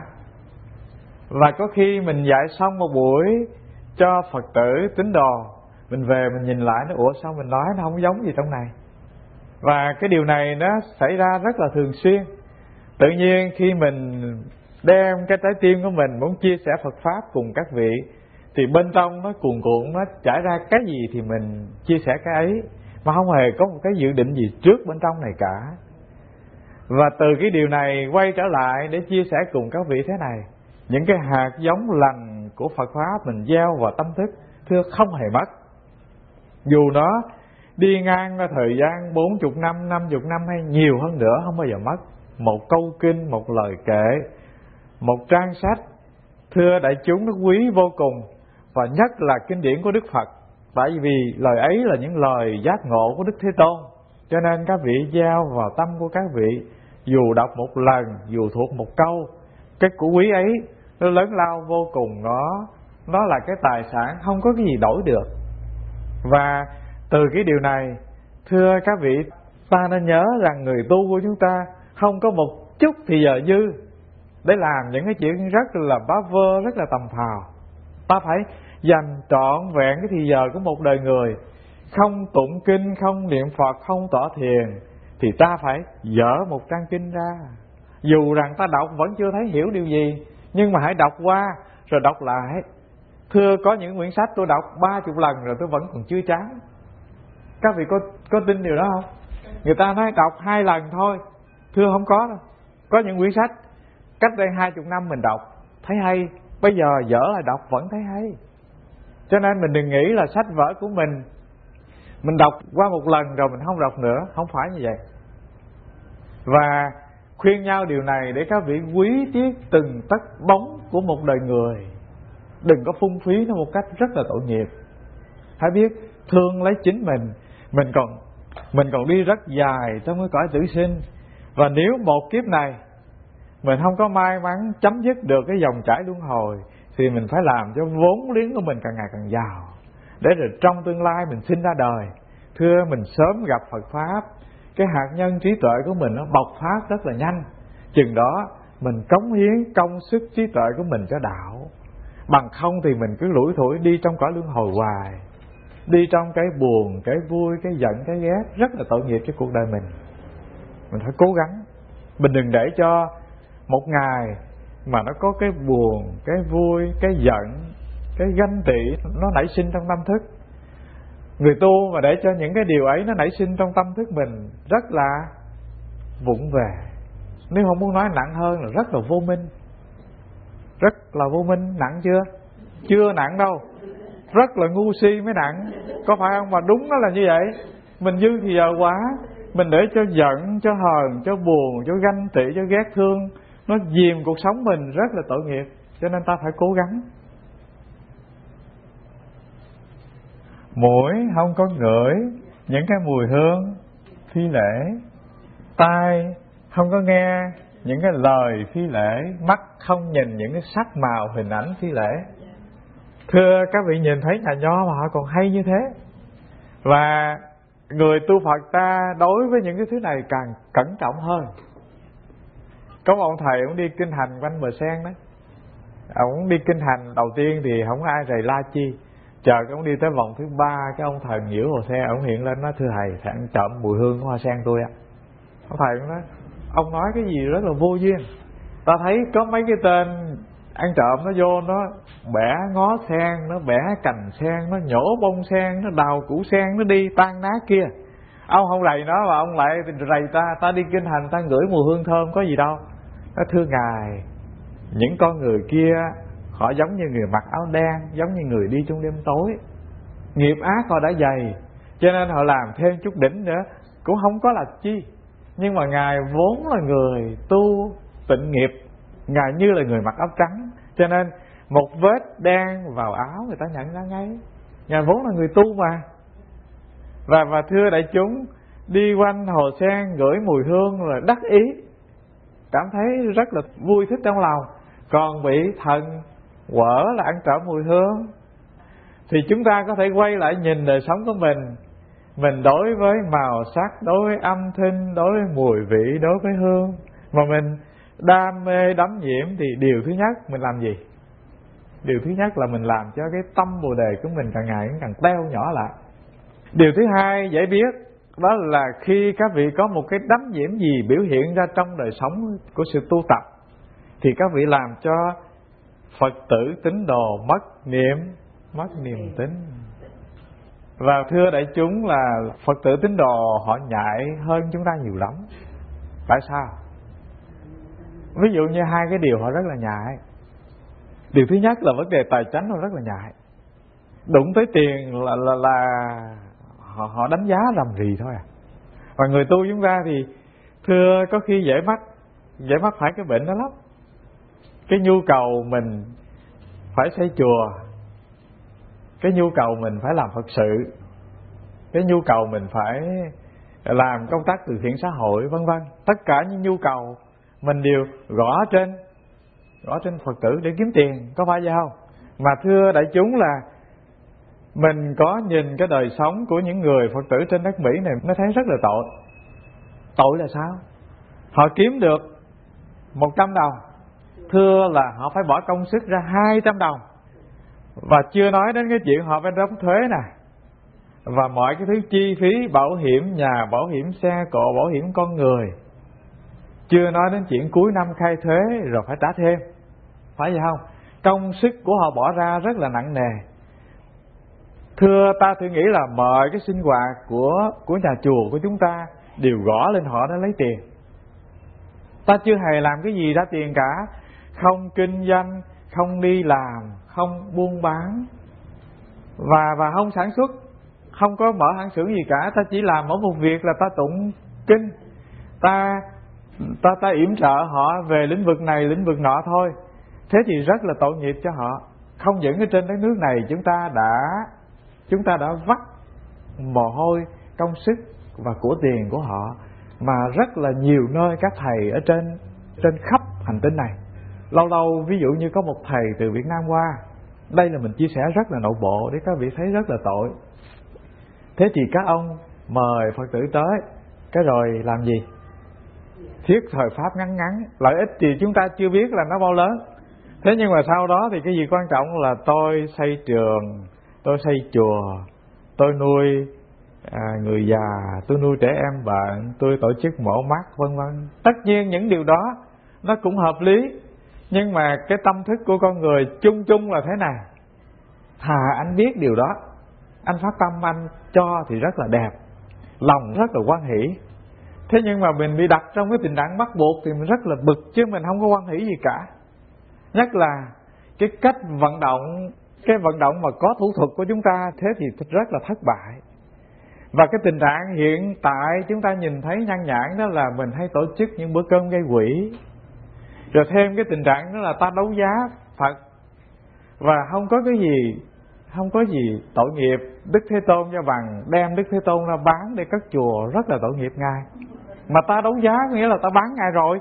Và có khi mình dạy xong một buổi cho Phật tử tín đồ, mình về mình nhìn lại, nó ủa sao mình nói nó không giống gì trong này. Và cái điều này nó xảy ra rất là thường xuyên. Tự nhiên khi mình đem cái trái tim của mình muốn chia sẻ Phật Pháp cùng các vị, thì bên trong nó cuồn cuộn, nó trải ra cái gì thì mình chia sẻ cái ấy, mà không hề có một cái dự định gì trước bên trong này cả. Và từ cái điều này quay trở lại để chia sẻ cùng các vị thế này, những cái hạt giống lành của Phật Pháp mình gieo vào tâm thức, thưa không hề mất. Dù nó đi ngang qua thời gian bốn mươi năm, năm mươi năm hay nhiều hơn nữa, không bao giờ mất. Một câu kinh, một lời kệ, một trang sách, thưa đại chúng, nó quý vô cùng. Và nhất là kinh điển của Đức Phật, tại vì lời ấy là những lời giác ngộ của Đức Thế Tôn. Cho nên các vị gieo vào tâm của các vị, dù đọc một lần, dù thuộc một câu, cái của quý ấy nó lớn lao vô cùng. Nó nó là cái tài sản không có cái gì đổi được. Và từ cái điều này, thưa các vị, ta nên nhớ rằng người tu của chúng ta không có một chút thì giờ dư để làm những cái chuyện rất là bá vơ, rất là tầm phào. Ta phải dành trọn vẹn cái thì giờ của một đời người. Không tụng kinh, không niệm Phật, không tọa thiền, thì ta phải dở một trang kinh ra. Dù rằng ta đọc vẫn chưa thấy hiểu điều gì, nhưng mà hãy đọc qua rồi đọc lại. Thưa, có những quyển sách tôi đọc ba chục lần rồi tôi vẫn còn chưa chán. Các vị có, có tin điều đó không? Người ta nói đọc hai lần thôi. Thưa, không có đâu. Có những quyển sách cách đây hai chục năm mình đọc thấy hay, bây giờ dở lại đọc vẫn thấy hay. Cho nên mình đừng nghĩ là sách vở của mình mình đọc qua một lần rồi mình không đọc nữa. Không phải như vậy. Và khuyên nhau điều này để các vị quý tiếc từng tấc bóng của một đời người. Đừng có phung phí nó một cách rất là tội nghiệp. Hãy biết thương lấy chính mình. Mình còn Mình còn đi rất dài trong cái cõi tử sinh. Và nếu một kiếp này mình không có may mắn chấm dứt được cái dòng chảy luân hồi, thì mình phải làm cho vốn liếng của mình càng ngày càng giàu, để rồi trong tương lai mình sinh ra đời, thưa, mình sớm gặp Phật Pháp. Cái hạt nhân trí tuệ của mình nó bộc phát rất là nhanh. Chừng đó mình cống hiến công sức trí tuệ của mình cho đạo. Bằng không thì mình cứ lủi thủi đi trong cõi luân hồi hoài, đi trong cái buồn, cái vui, cái giận, cái ghét, rất là tội nghiệp cho cuộc đời mình. Mình phải cố gắng. Mình đừng để cho một ngày mà nó có cái buồn, cái vui, cái giận, cái ganh tị nó nảy sinh trong tâm thức. Người tu mà để cho những cái điều ấy nó nảy sinh trong tâm thức mình rất là vụng về. Nếu không muốn nói nặng hơn là rất là vô minh. Rất là vô minh. Nặng chưa? Chưa nặng đâu. Rất là ngu si mới nặng. Có phải không? Mà đúng nó là như vậy. Mình dư thì giờ quá, mình để cho giận, cho hờn, cho buồn, cho ganh tị, cho ghét thương nó dìm cuộc sống mình, rất là tội nghiệp. Cho nên ta phải cố gắng. Mũi không có ngửi những cái mùi hương phi lễ, tai không có nghe những cái lời phi lễ, mắt không nhìn những cái sắc màu hình ảnh phi lễ. Thưa các vị, nhìn thấy nhà nho mà họ còn hay như thế. Và người tu Phật ta đối với những cái thứ này càng cẩn trọng hơn. Có một ông thầy, ông đi kinh hành quanh bờ sen đó. Ông đi kinh hành đầu tiên thì không có ai rầy la chi. Chờ ông đi tới vòng thứ ba, cái ông thầy nhiễu hồ xe, ông hiện lên nói: thưa thầy, thầy ăn trộm mùi hương của hoa sen tôi ạ. Ông thầy cũng nói: ông nói cái gì rất là vô duyên. Ta thấy có mấy cái tên ăn trộm nó vô, nó bẻ ngó sen, nó bẻ cành sen, nó nhổ bông sen, nó đào củ sen, nó đi tan nát kia. Ông không rầy nó mà ông lại rầy ta. Ta đi kinh hành ta ngửi mùi hương thơm có gì đâu. Nó: thưa ngài, những con người kia họ giống như người mặc áo đen, giống như người đi trong đêm tối. Nghiệp ác họ đã dày, cho nên họ làm thêm chút đỉnh nữa cũng không có là chi. Nhưng mà ngài vốn là người tu tịnh nghiệp, ngài như là người mặc áo trắng, cho nên một vết đen vào áo người ta nhận ra ngay. Ngài vốn là người tu mà. Và và thưa đại chúng, đi quanh hồ sen ngửi mùi hương là đắc ý, cảm thấy rất là vui thích trong lòng. Còn bị thần quở là ăn trộm mùi hương, thì chúng ta có thể quay lại nhìn đời sống của mình. Mình đối với màu sắc, đối với âm thanh, đối với mùi vị, đối với hương mà mình đam mê đắm nhiễm, thì điều thứ nhất mình làm gì? Điều thứ nhất là mình làm cho cái tâm bồ đề của mình càng ngày càng teo nhỏ lại. Điều thứ hai dễ biết, đó là khi các vị có một cái đắm nhiễm gì biểu hiện ra trong đời sống của sự tu tập, thì các vị làm cho Phật tử tín đồ mất niệm, mất niềm tin. Và thưa đại chúng là Phật tử tín đồ họ nhạy hơn chúng ta nhiều lắm. Tại sao? Ví dụ như hai cái điều họ rất là nhạy. Điều thứ nhất là vấn đề tài chánh họ rất là nhạy. Đụng tới tiền là là, là họ, họ đánh giá rầm rì thôi à. Và người tu chúng ta thì thưa có khi dễ mắc dễ mắc phải cái bệnh đó lắm. Cái nhu cầu mình phải xây chùa, cái nhu cầu mình phải làm Phật sự, cái nhu cầu mình phải làm công tác từ thiện xã hội, vân vân. Tất cả những nhu cầu mình đều gõ trên gõ trên Phật tử để kiếm tiền, có phải vậy không? Mà thưa đại chúng là mình có nhìn cái đời sống của những người Phật tử trên đất Mỹ này, nó thấy rất là tội. Tội là sao? Họ kiếm được một trăm đồng, thưa là họ phải bỏ công sức ra hai trăm đồng Và chưa nói đến cái chuyện họ phải đóng thuế nè, và mọi cái thứ chi phí bảo hiểm nhà, bảo hiểm xe cộ, bảo hiểm con người. Chưa nói đến chuyện cuối năm khai thuế rồi phải trả thêm, phải vậy không? Công sức của họ bỏ ra rất là nặng nề. Thưa, ta thử nghĩ là mọi cái sinh hoạt của của nhà chùa của chúng ta đều gõ lên họ để lấy tiền. Ta chưa hề làm cái gì ra tiền cả, không kinh doanh, không đi làm, không buôn bán, và và không sản xuất, không có mở hãng xưởng gì cả. Ta chỉ làm mỗi một việc là ta tụng kinh, ta ta ta yểm trợ họ về lĩnh vực này lĩnh vực nọ thôi. Thế thì rất là tội nghiệp cho họ. Không những ở trên đất nước này chúng ta đã chúng ta đã vắt mồ hôi, công sức và của tiền của họ, mà rất là nhiều nơi các thầy ở trên trên khắp hành tinh này. Lâu lâu ví dụ như có một thầy từ Việt Nam qua, đây là mình chia sẻ rất là nội bộ để các vị thấy rất là tội. Thế thì các ông mời Phật tử tới, cái rồi làm gì? Thuyết thời pháp ngắn ngắn, lợi ích thì chúng ta chưa biết là nó bao lớn. Thế nhưng mà sau đó thì cái gì quan trọng là tôi xây trường, tôi xây chùa, tôi nuôi à, người già, tôi nuôi trẻ em bệnh, tôi tổ chức mổ mắt, vân vân. Tất nhiên những điều đó nó cũng hợp lý, nhưng mà cái tâm thức của con người chung chung là thế này: thà anh biết điều đó, anh phát tâm anh cho thì rất là đẹp, lòng rất là hoan hỷ. Thế nhưng mà mình bị đặt trong cái tình trạng bắt buộc thì mình rất là bực, chứ mình không có hoan hỷ gì cả. Nhất là cái cách vận động, cái vận động mà có thủ thuật của chúng ta, thế thì rất là thất bại. Và cái tình trạng hiện tại chúng ta nhìn thấy nhan nhản đó là mình hay tổ chức những bữa cơm gây quỹ. Rồi thêm cái tình trạng đó là ta đấu giá Phật, và không có cái gì không có gì tội nghiệp Đức Thế Tôn cho bằng đem Đức Thế Tôn ra bán để cất chùa, rất là tội nghiệp Ngài. Mà ta đấu giá nghĩa là ta bán Ngài rồi,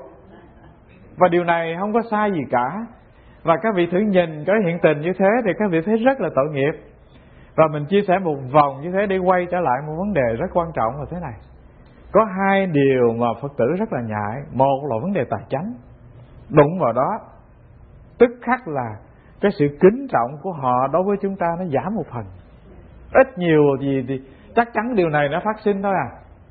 và điều này không có sai gì cả. Và các vị thử nhìn cái hiện tình như thế thì các vị thấy rất là tội nghiệp. Và mình chia sẻ một vòng như thế để quay trở lại một vấn đề rất quan trọng là thế này: có hai điều mà Phật tử rất là ngại. Một là vấn đề tài chánh, đụng vào đó tức khắc là cái sự kính trọng của họ đối với chúng ta nó giảm một phần. Ít nhiều gì thì chắc chắn điều này nó phát sinh thôi à.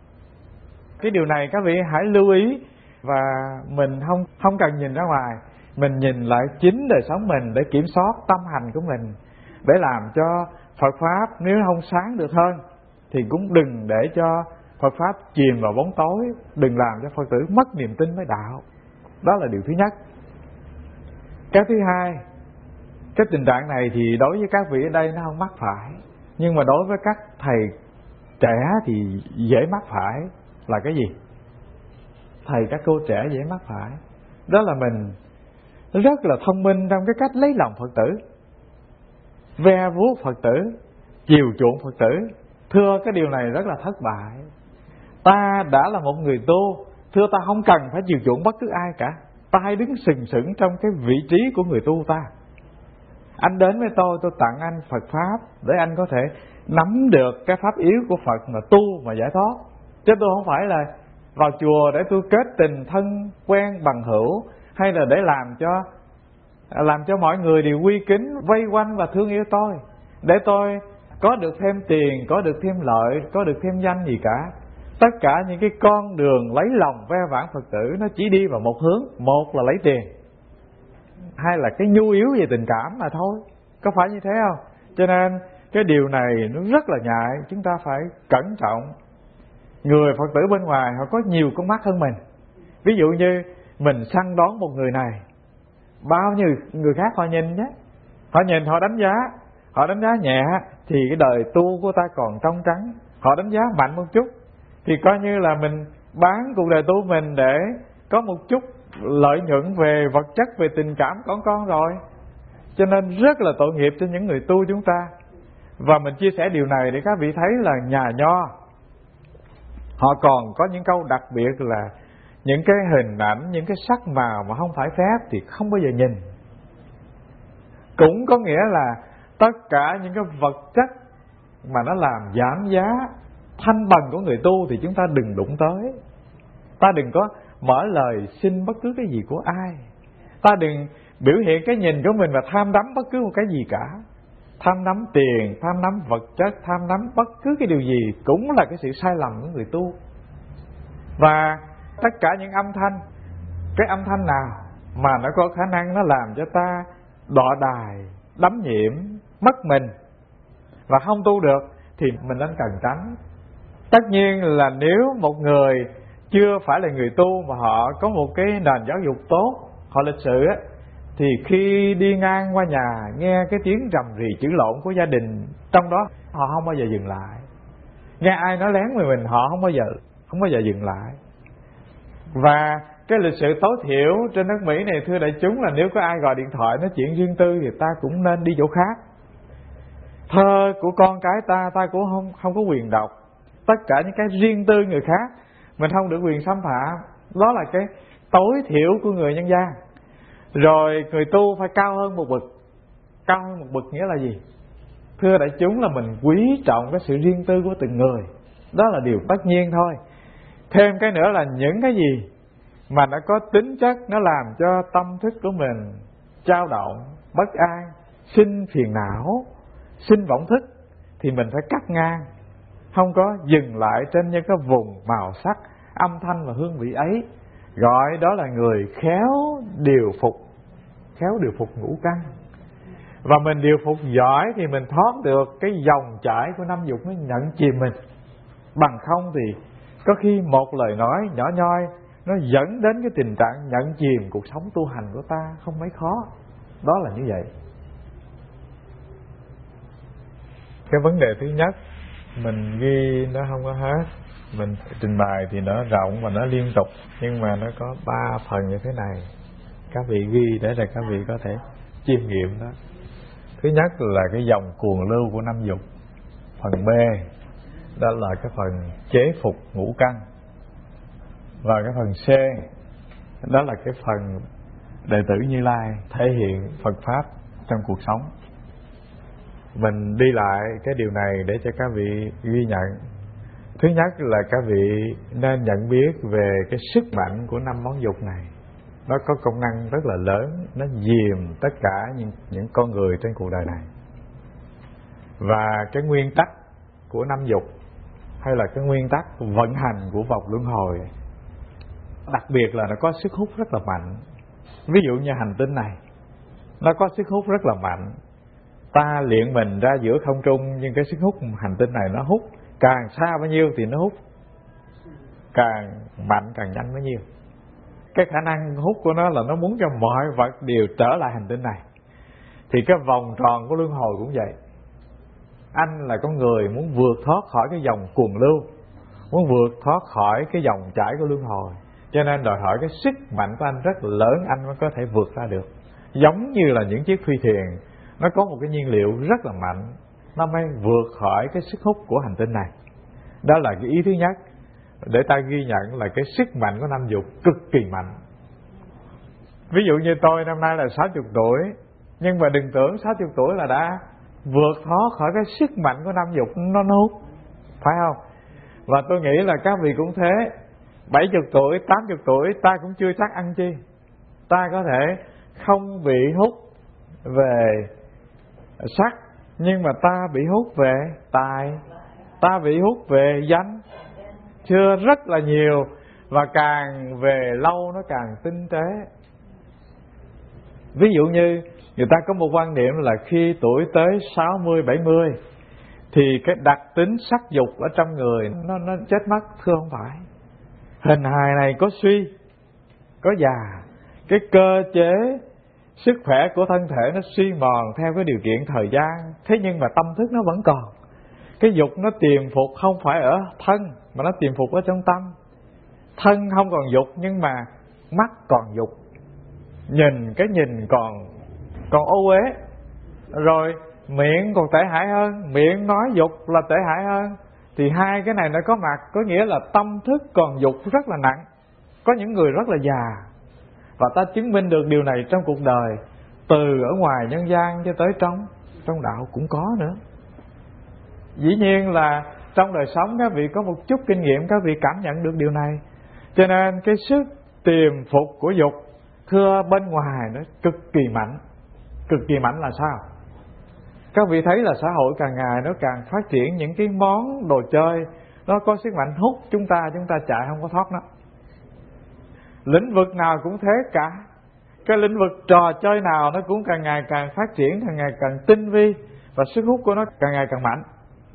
Cái điều này các vị hãy lưu ý, và mình không không cần nhìn ra ngoài, mình nhìn lại chính đời sống mình để kiểm soát tâm hành của mình, để làm cho Phật Pháp nếu không sáng được hơn thì cũng đừng để cho Phật Pháp chìm vào bóng tối, đừng làm cho Phật tử mất niềm tin với đạo. Đó là điều thứ nhất. Cái thứ hai, cái tình trạng này thì đối với các vị ở đây nó không mắc phải, nhưng mà đối với các thầy trẻ thì dễ mắc phải. Là cái gì? Thầy các cô trẻ dễ mắc phải đó là mình rất là thông minh trong cái cách lấy lòng Phật tử, ve vuốt Phật tử, chiều chuộng Phật tử. Thưa, cái điều này rất là thất bại. Ta đã là một người tu, thưa, ta không cần phải chiều chuộng bất cứ ai cả. Ta hãy đứng sừng sững trong cái vị trí của người tu ta. Anh đến với tôi, tôi tặng anh Phật Pháp để anh có thể nắm được cái pháp yếu của Phật mà tu mà giải thoát. Chứ tôi không phải là vào chùa để tôi kết tình thân quen bằng hữu, hay là để làm cho làm cho mọi người đều quy kính, vây quanh và thương yêu tôi, để tôi có được thêm tiền, có được thêm lợi, có được thêm danh gì cả. Tất cả những cái con đường lấy lòng ve vãn Phật tử nó chỉ đi vào một hướng: một là lấy tiền, hai là cái nhu yếu về tình cảm mà thôi. Có phải như thế không? Cho nên cái điều này nó rất là ngại, chúng ta phải cẩn trọng. Người Phật tử bên ngoài họ có nhiều con mắt hơn mình. Ví dụ như mình săn đón một người này, bao nhiêu người khác họ nhìn nhé, họ nhìn, họ đánh giá, họ đánh giá nhẹ thì cái đời tu của ta còn trong trắng. Họ đánh giá mạnh một chút thì coi như là mình bán cuộc đời tu mình để có một chút lợi nhuận về vật chất, về tình cảm con con rồi. Cho nên rất là tội nghiệp cho những người tu chúng ta. Và mình chia sẻ điều này để các vị thấy là nhà nho họ còn có những câu đặc biệt là những cái hình ảnh, những cái sắc màu mà không phải phép thì không bao giờ nhìn. Cũng có nghĩa là tất cả những cái vật chất mà nó làm giảm giá thanh bần của người tu thì chúng ta đừng đụng tới. Ta đừng có mở lời xin bất cứ cái gì của ai. Ta đừng biểu hiện cái nhìn của mình và tham đắm bất cứ một cái gì cả. tham nắm tiền, tham nắm vật chất, tham nắm bất cứ cái điều gì cũng là cái sự sai lầm của người tu. Và tất cả những âm thanh, cái âm thanh nào mà nó có khả năng nó làm cho ta đọa đài, đắm nhiễm, mất mình và không tu được thì mình nên cần tránh. Tất nhiên là nếu một người chưa phải là người tu mà họ có một cái nền giáo dục tốt, họ lịch sự á, thì khi đi ngang qua nhà nghe cái tiếng rầm rì chửi lộn của gia đình trong đó, họ không bao giờ dừng lại. Nghe ai nói lén về mình, họ không bao giờ không bao giờ dừng lại. Và cái lịch sự tối thiểu trên nước Mỹ này, thưa đại chúng, là nếu có ai gọi điện thoại nói chuyện riêng tư thì ta cũng nên đi chỗ khác. Thơ của con cái ta, ta cũng không không có quyền đọc. Tất cả những cái riêng tư người khác mình không được quyền xâm phạm. Đó là cái tối thiểu của người nhân gian. Rồi người tu phải cao hơn một bậc. Cao hơn một bậc nghĩa là gì? Thưa đại chúng, là mình quý trọng cái sự riêng tư của từng người. Đó là điều tất nhiên thôi. Thêm cái nữa là những cái gì mà nó có tính chất nó làm cho tâm thức của mình dao động, bất an, sinh phiền não, sinh vọng thức thì mình phải cắt ngang, không có dừng lại trên những cái vùng màu sắc, âm thanh và hương vị ấy. Gọi đó là người khéo điều phục, khéo điều phục ngũ căn. Và mình điều phục giỏi thì mình thoát được cái dòng chảy của năm dục nó nhận chìm mình. Bằng không thì có khi một lời nói nhỏ nhoi nó dẫn đến cái tình trạng nhận chìm cuộc sống tu hành của ta không mấy khó. Đó là như vậy. Cái vấn đề thứ nhất mình ghi nó không có hết, mình trình bày thì nó rộng và nó liên tục, nhưng mà nó có ba phần như thế này. Các vị ghi để là các vị có thể chiêm nghiệm đó. Thứ nhất là cái dòng cuồng lưu của năm dục. Phần B đó là cái phần chế phục ngũ căn. Và cái phần C đó là cái phần đệ tử Như Lai thể hiện Phật Pháp trong cuộc sống. Mình đi lại cái điều này để cho các vị ghi nhận. Thứ nhất là các vị nên nhận biết về cái sức mạnh của năm món dục này. Nó có công năng rất là lớn, nó dìm tất cả những, những con người trên cuộc đời này. Và cái nguyên tắc của năm dục, hay là cái nguyên tắc vận hành của vòng luân hồi, đặc biệt là nó có sức hút rất là mạnh. Ví dụ như hành tinh này, nó có sức hút rất là mạnh. Ta luyện mình ra giữa không trung, nhưng cái sức hút hành tinh này nó hút càng xa bao nhiêu thì nó hút càng mạnh, càng nhanh bấy nhiêu. Cái khả năng hút của nó là nó muốn cho mọi vật đều trở lại hành tinh này. Thì cái vòng tròn của luân hồi cũng vậy. Anh là con người muốn vượt thoát khỏi cái dòng cuồng lưu, muốn vượt thoát khỏi cái dòng chảy của luân hồi, cho nên đòi hỏi cái sức mạnh của anh rất lớn, anh mới có thể vượt ra được. Giống như là những chiếc phi thuyền, nó có một cái nhiên liệu rất là mạnh, nó mới vượt khỏi cái sức hút của hành tinh này. Đó là cái ý thứ nhất, để ta ghi nhận là cái sức mạnh của năm dục cực kỳ mạnh. Ví dụ như tôi năm nay là sáu mươi tuổi, nhưng mà đừng tưởng sáu mươi tuổi là đã vượt thoát khỏi cái sức mạnh của năm dục nó hút, phải không? Và tôi nghĩ là các vị cũng thế. Bảy mươi tuổi, tám mươi tuổi ta cũng chưa chắc ăn chi. Ta có thể không bị hút về sắc, nhưng mà ta bị hút về tài, ta bị hút về danh, chưa rất là nhiều. Và càng về lâu nó càng tinh tế. Ví dụ như người ta có một quan niệm là khi tuổi tới sáu mươi, bảy mươi thì cái đặc tính sắc dục ở trong người nó, nó chết mất. Thưa không phải. Hình hài này có suy, có già, cái cơ chế sức khỏe của thân thể nó suy mòn theo cái điều kiện thời gian. Thế nhưng mà tâm thức nó vẫn còn. Cái dục nó tiềm phục không phải ở thân, mà nó tiềm phục ở trong tâm. Thân không còn dục, nhưng mà mắt còn dục. Nhìn, cái nhìn còn còn ô uế. Rồi miệng còn tệ hại hơn, miệng nói dục là tệ hại hơn. Thì hai cái này nó có mặt, có nghĩa là tâm thức còn dục rất là nặng. Có những người rất là già, và ta chứng minh được điều này trong cuộc đời, từ ở ngoài nhân gian cho tới trong trong đạo cũng có nữa. Dĩ nhiên là trong đời sống các vị có một chút kinh nghiệm, các vị cảm nhận được điều này. Cho nên cái sức tiềm phục của dục, thưa, bên ngoài nó cực kỳ mạnh. Cực kỳ mạnh là sao? Các vị thấy là xã hội càng ngày nó càng phát triển những cái món đồ chơi nó có sức mạnh hút chúng ta, chúng ta chạy không có thoát nó. Lĩnh vực nào cũng thế cả. Cái lĩnh vực trò chơi nào nó cũng càng ngày càng phát triển, càng ngày càng tinh vi, và sức hút của nó càng ngày càng mạnh.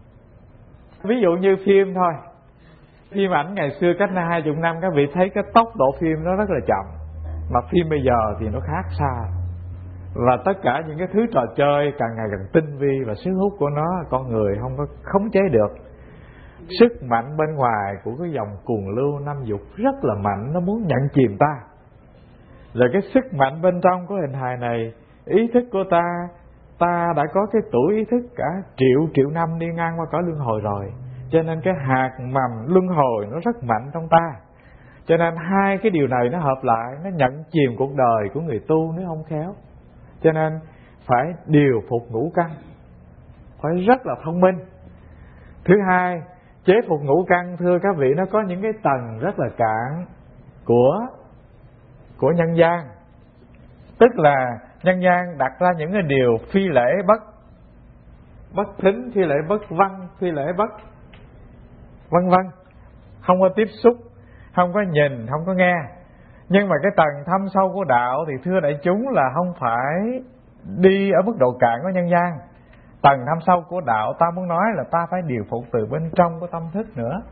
Ví dụ như phim thôi. Phim ảnh ngày xưa cách đây hai mươi năm, các vị thấy cái tốc độ phim nó rất là chậm. Mà phim bây giờ thì nó khác xa. Và tất cả những cái thứ trò chơi càng ngày càng tinh vi, và sức hút của nó con người không có khống chế được. Sức mạnh bên ngoài của cái dòng cuồng lưu năm dục rất là mạnh, nó muốn nhận chìm ta. Rồi cái sức mạnh bên trong của hình hài này, ý thức của ta, ta đã có cái tuổi ý thức cả triệu triệu năm đi ngang qua cõi luân hồi rồi. Cho nên cái hạt mầm luân hồi nó rất mạnh trong ta. Cho nên hai cái điều này nó hợp lại, nó nhận chìm cuộc đời của người tu nếu không khéo. Cho nên phải điều phục ngũ căn, phải rất là thông minh. Thứ hai, chế phục ngũ căn thưa các vị, nó có những cái tầng rất là cạn của của nhân gian. Tức là nhân gian đặt ra những cái điều phi lễ bất bất thính, phi lễ bất văn, phi lễ bất vân vân, không có tiếp xúc, không có nhìn, không có nghe. Nhưng mà cái tầng thâm sâu của đạo thì thưa đại chúng là không phải đi ở mức độ cạn của nhân gian. Tầng thâm sâu của đạo ta muốn nói là ta phải điều phục từ bên trong của tâm thức nữa.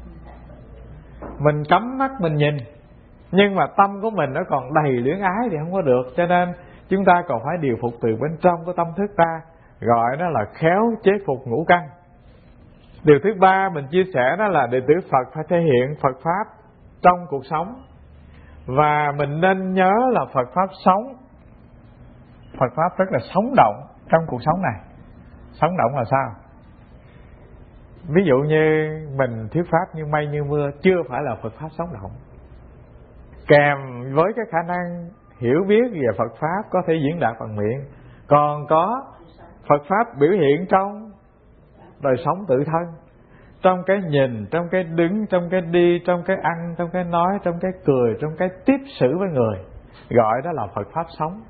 Mình cắm mắt mình nhìn, nhưng mà tâm của mình nó còn đầy luyến ái thì không có được. Cho nên chúng ta còn phải điều phục từ bên trong của tâm thức ta, gọi đó là khéo chế phục ngũ căn. Điều thứ ba mình chia sẻ đó là đệ tử Phật phải thể hiện Phật Pháp trong cuộc sống. Và mình nên nhớ là Phật Pháp sống, Phật Pháp rất là sống động trong cuộc sống này. Sống động là sao? Ví dụ như mình thuyết Pháp như mây như mưa, chưa phải là Phật Pháp sống động. Kèm với cái khả năng hiểu biết về Phật Pháp có thể diễn đạt bằng miệng, còn có Phật Pháp biểu hiện trong đời sống tự thân, trong cái nhìn, trong cái đứng, trong cái đi, trong cái ăn, trong cái nói, trong cái cười, trong cái tiếp xử với người, gọi đó là Phật Pháp sống.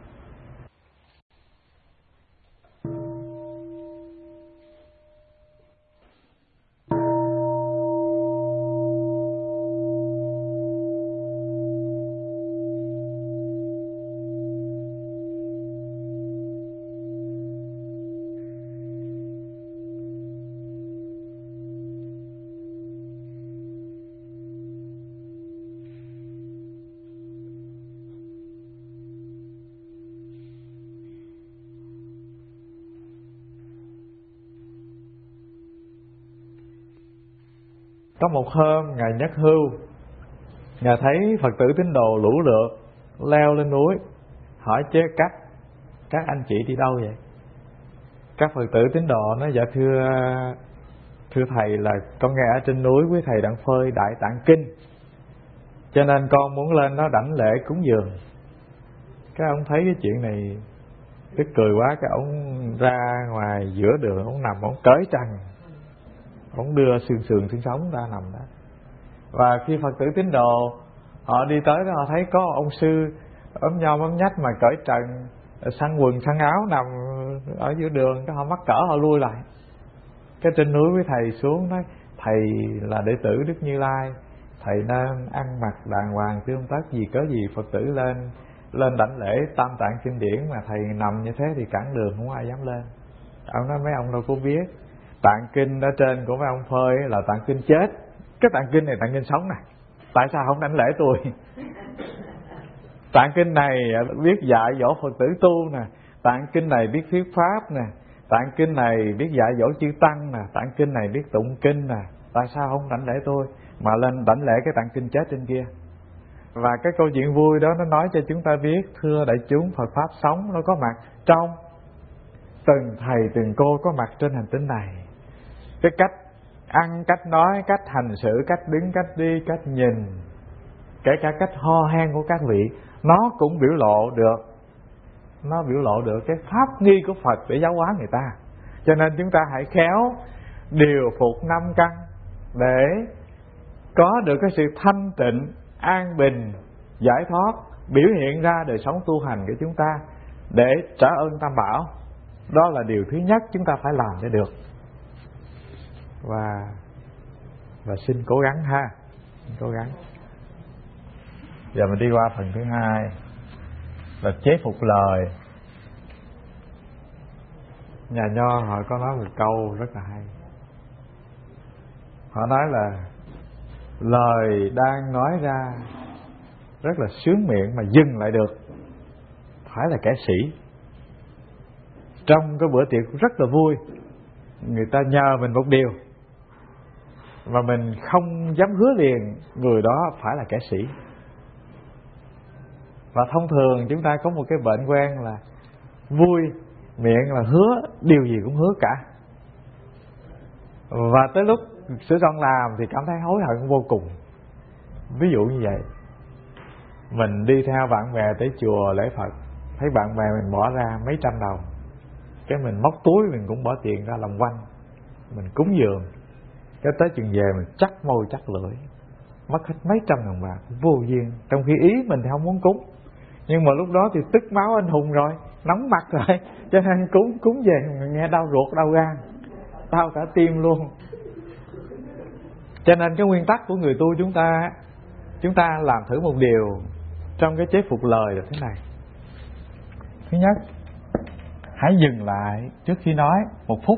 Có một hôm Ngài Nhất Hưu, Ngài thấy Phật tử tín đồ lũ lượt leo lên núi, hỏi chế các các anh chị đi đâu vậy? Các Phật tử tín đồ nói: dạ thưa thưa thầy, là con nghe ở trên núi quý thầy đang phơi Đại Tạng Kinh, cho nên con muốn lên đó đảnh lễ cúng dường. Cái ông thấy cái chuyện này tức cười quá, cái ông ra ngoài giữa đường, ông nằm, ông cởi trần, ông đưa xương sườn xương sống ra nằm đó. Và khi Phật tử tín đồ họ đi tới đó, họ thấy có ông sư ốm nhom ốm nhách mà cởi trần, săn quần săn áo nằm ở giữa đường, cái họ mắc cỡ họ lui lại. Cái trên núi với thầy xuống nói: thầy là đệ tử Đức Như Lai, thầy nên ăn mặc đàng hoàng tươm tất, gì cớ gì Phật tử lên lên đảnh lễ Tam Tạng kinh điển mà thầy nằm như thế thì cản đường, không ai dám lên. Ông nói: mấy ông đâu có biết, tạng kinh ở trên của mấy ông phơi là tạng kinh chết, cái tạng kinh này tạng kinh sống này, tại sao không đảnh lễ tôi? Tạng kinh này biết dạy dỗ Phật tử tu nè, tạng kinh này biết thuyết pháp nè, tạng kinh này biết dạy dỗ chư tăng nè, tạng kinh này biết tụng kinh nè, tại sao không đảnh lễ tôi mà lên đảnh lễ cái tạng kinh chết trên kia? Và cái câu chuyện vui đó nó nói cho chúng ta biết, thưa đại chúng, Phật Pháp sống nó có mặt trong từng thầy từng cô có mặt trên hành tinh này. Cái cách ăn, cách nói, cách hành xử, cách đứng, cách đi, cách nhìn, kể cả cách ho hen của các vị, nó cũng biểu lộ được nó biểu lộ được cái pháp nghi của Phật để giáo hóa người ta. Cho nên chúng ta hãy khéo điều phục năm căn để có được cái sự thanh tịnh, an bình, giải thoát, biểu hiện ra đời sống tu hành của chúng ta, để trả ơn Tam Bảo. Đó là điều thứ nhất chúng ta phải làm để được. Và Và xin cố gắng ha, cố gắng. Giờ mình đi qua phần thứ hai là chế phục lời. Nhà Nho họ có nói một câu rất là hay. Họ nói là lời đang nói ra rất là sướng miệng mà dừng lại được phải là kẻ sĩ. Trong cái bữa tiệc rất là vui, người ta nhờ mình một điều mà mình không dám hứa liền, người đó phải là kẻ sĩ. Và thông thường chúng ta có một cái bệnh quen là vui miệng là hứa điều gì cũng hứa cả, và tới lúc sửa soạn làm thì cảm thấy hối hận vô cùng. Ví dụ như vậy, mình đi theo bạn bè tới chùa lễ Phật, thấy bạn bè mình bỏ ra mấy trăm đồng, cái mình móc túi mình cũng bỏ tiền ra làm quanh, mình cúng dường, cái tới chừng về mình chắc môi chắc lưỡi, mất hết mấy trăm đồng bạc vô duyên. Trong khi ý mình thì không muốn cúng, nhưng mà lúc đó thì tức máu anh hùng rồi, nóng mặt rồi, cho nên cúng cúng về nghe đau ruột đau gan, đau cả tim luôn. Cho nên cái nguyên tắc của người tu chúng ta, chúng ta làm thử một điều trong cái chế phục lời là thế này. Thứ nhất, hãy dừng lại trước khi nói một phút.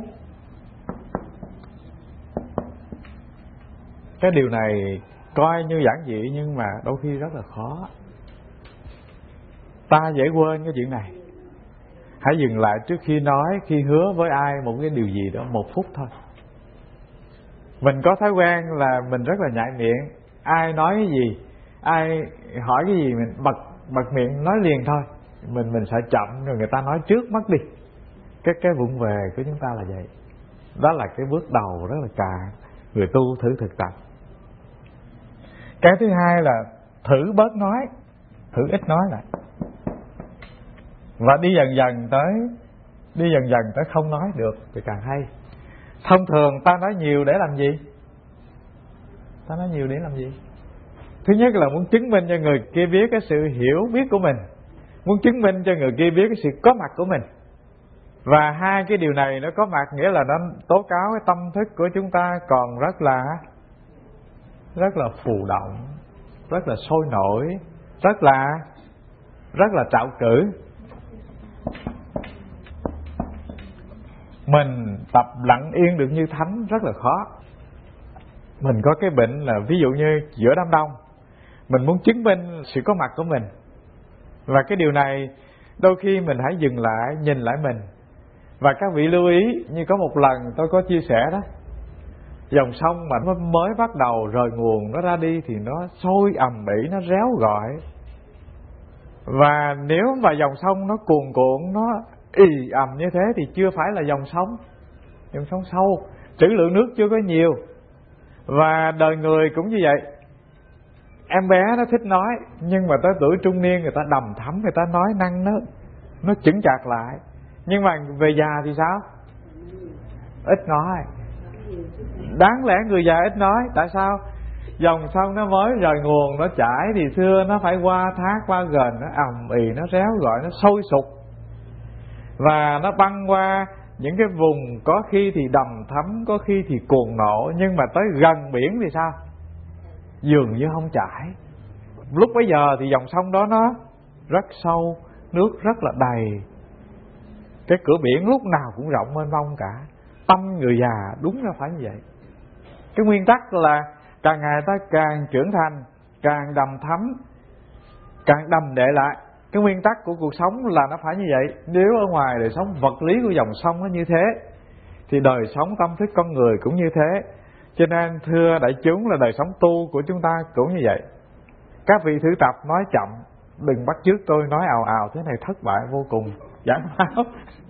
Cái điều này coi như giản dị nhưng mà đôi khi rất là khó. Ta dễ quên cái chuyện này. Hãy dừng lại trước khi nói, khi hứa với ai một cái điều gì đó một phút thôi. Mình có thói quen là mình rất là nhạy miệng, ai nói cái gì, ai hỏi cái gì mình bật bật miệng nói liền thôi. Mình mình sợ chậm rồi người ta nói trước mất đi. Cái cái vụng về của chúng ta là vậy. Đó là cái bước đầu rất là cạn. Người tu thử thực tập. Cái thứ hai là thử bớt nói, thử ít nói lại, và đi dần dần tới đi dần dần tới không nói được thì càng hay. Thông thường ta nói nhiều để làm gì? Ta nói nhiều để làm gì? Thứ nhất là muốn chứng minh cho người kia biết cái sự hiểu biết của mình, muốn chứng minh cho người kia biết cái sự có mặt của mình. Và hai cái điều này nó có mặt nghĩa là nó tố cáo cái tâm thức của chúng ta còn rất là rất là phù động, rất là sôi nổi, rất là rất là trạo cử. Mình tập lặng yên được như thánh rất là khó. Mình có cái bệnh là ví dụ như giữa đám đông, mình muốn chứng minh sự có mặt của mình. Và cái điều này đôi khi mình hãy dừng lại, nhìn lại mình. Và các vị lưu ý, như có một lần tôi có chia sẻ đó, dòng sông mà nó mới bắt đầu rời nguồn, nó ra đi thì nó sôi ầm ĩ, nó réo gọi. Và nếu mà dòng sông nó cuồn cuộn, nó ì ầm như thế thì chưa phải là dòng sông, dòng sông sâu, trữ lượng nước chưa có nhiều. Và đời người cũng như vậy. Em bé nó thích nói, nhưng mà tới tuổi trung niên người ta đầm thắm, người ta nói năng nó nó chững chạc lại. Nhưng mà về già thì sao? Ít nói. Đáng lẽ người già ít nói. Tại sao? Dòng sông nó mới rời nguồn, nó chảy thì xưa nó phải qua thác, qua gần, nó ầm ì, nó réo gọi, nó sôi sục. Và nó băng qua những cái vùng có khi thì đầm thắm, có khi thì cuồng nộ. Nhưng mà tới gần biển thì sao? Dường như không chảy. Lúc bấy giờ thì dòng sông đó nó rất sâu, nước rất là đầy. Cái cửa biển lúc nào cũng rộng mênh mông cả. Tâm người già đúng là phải như vậy. Cái nguyên tắc là càng ngày ta càng trưởng thành, càng đầm thắm, càng đầm đệ lại. Cái nguyên tắc của cuộc sống là nó phải như vậy. Nếu ở ngoài đời sống vật lý của dòng sông nó như thế, thì đời sống tâm thức con người cũng như thế. Cho nên thưa đại chúng là đời sống tu của chúng ta cũng như vậy. Các vị thử tập nói chậm, đừng bắt chước tôi nói ào ào, thế này thất bại vô cùng, giảng máu.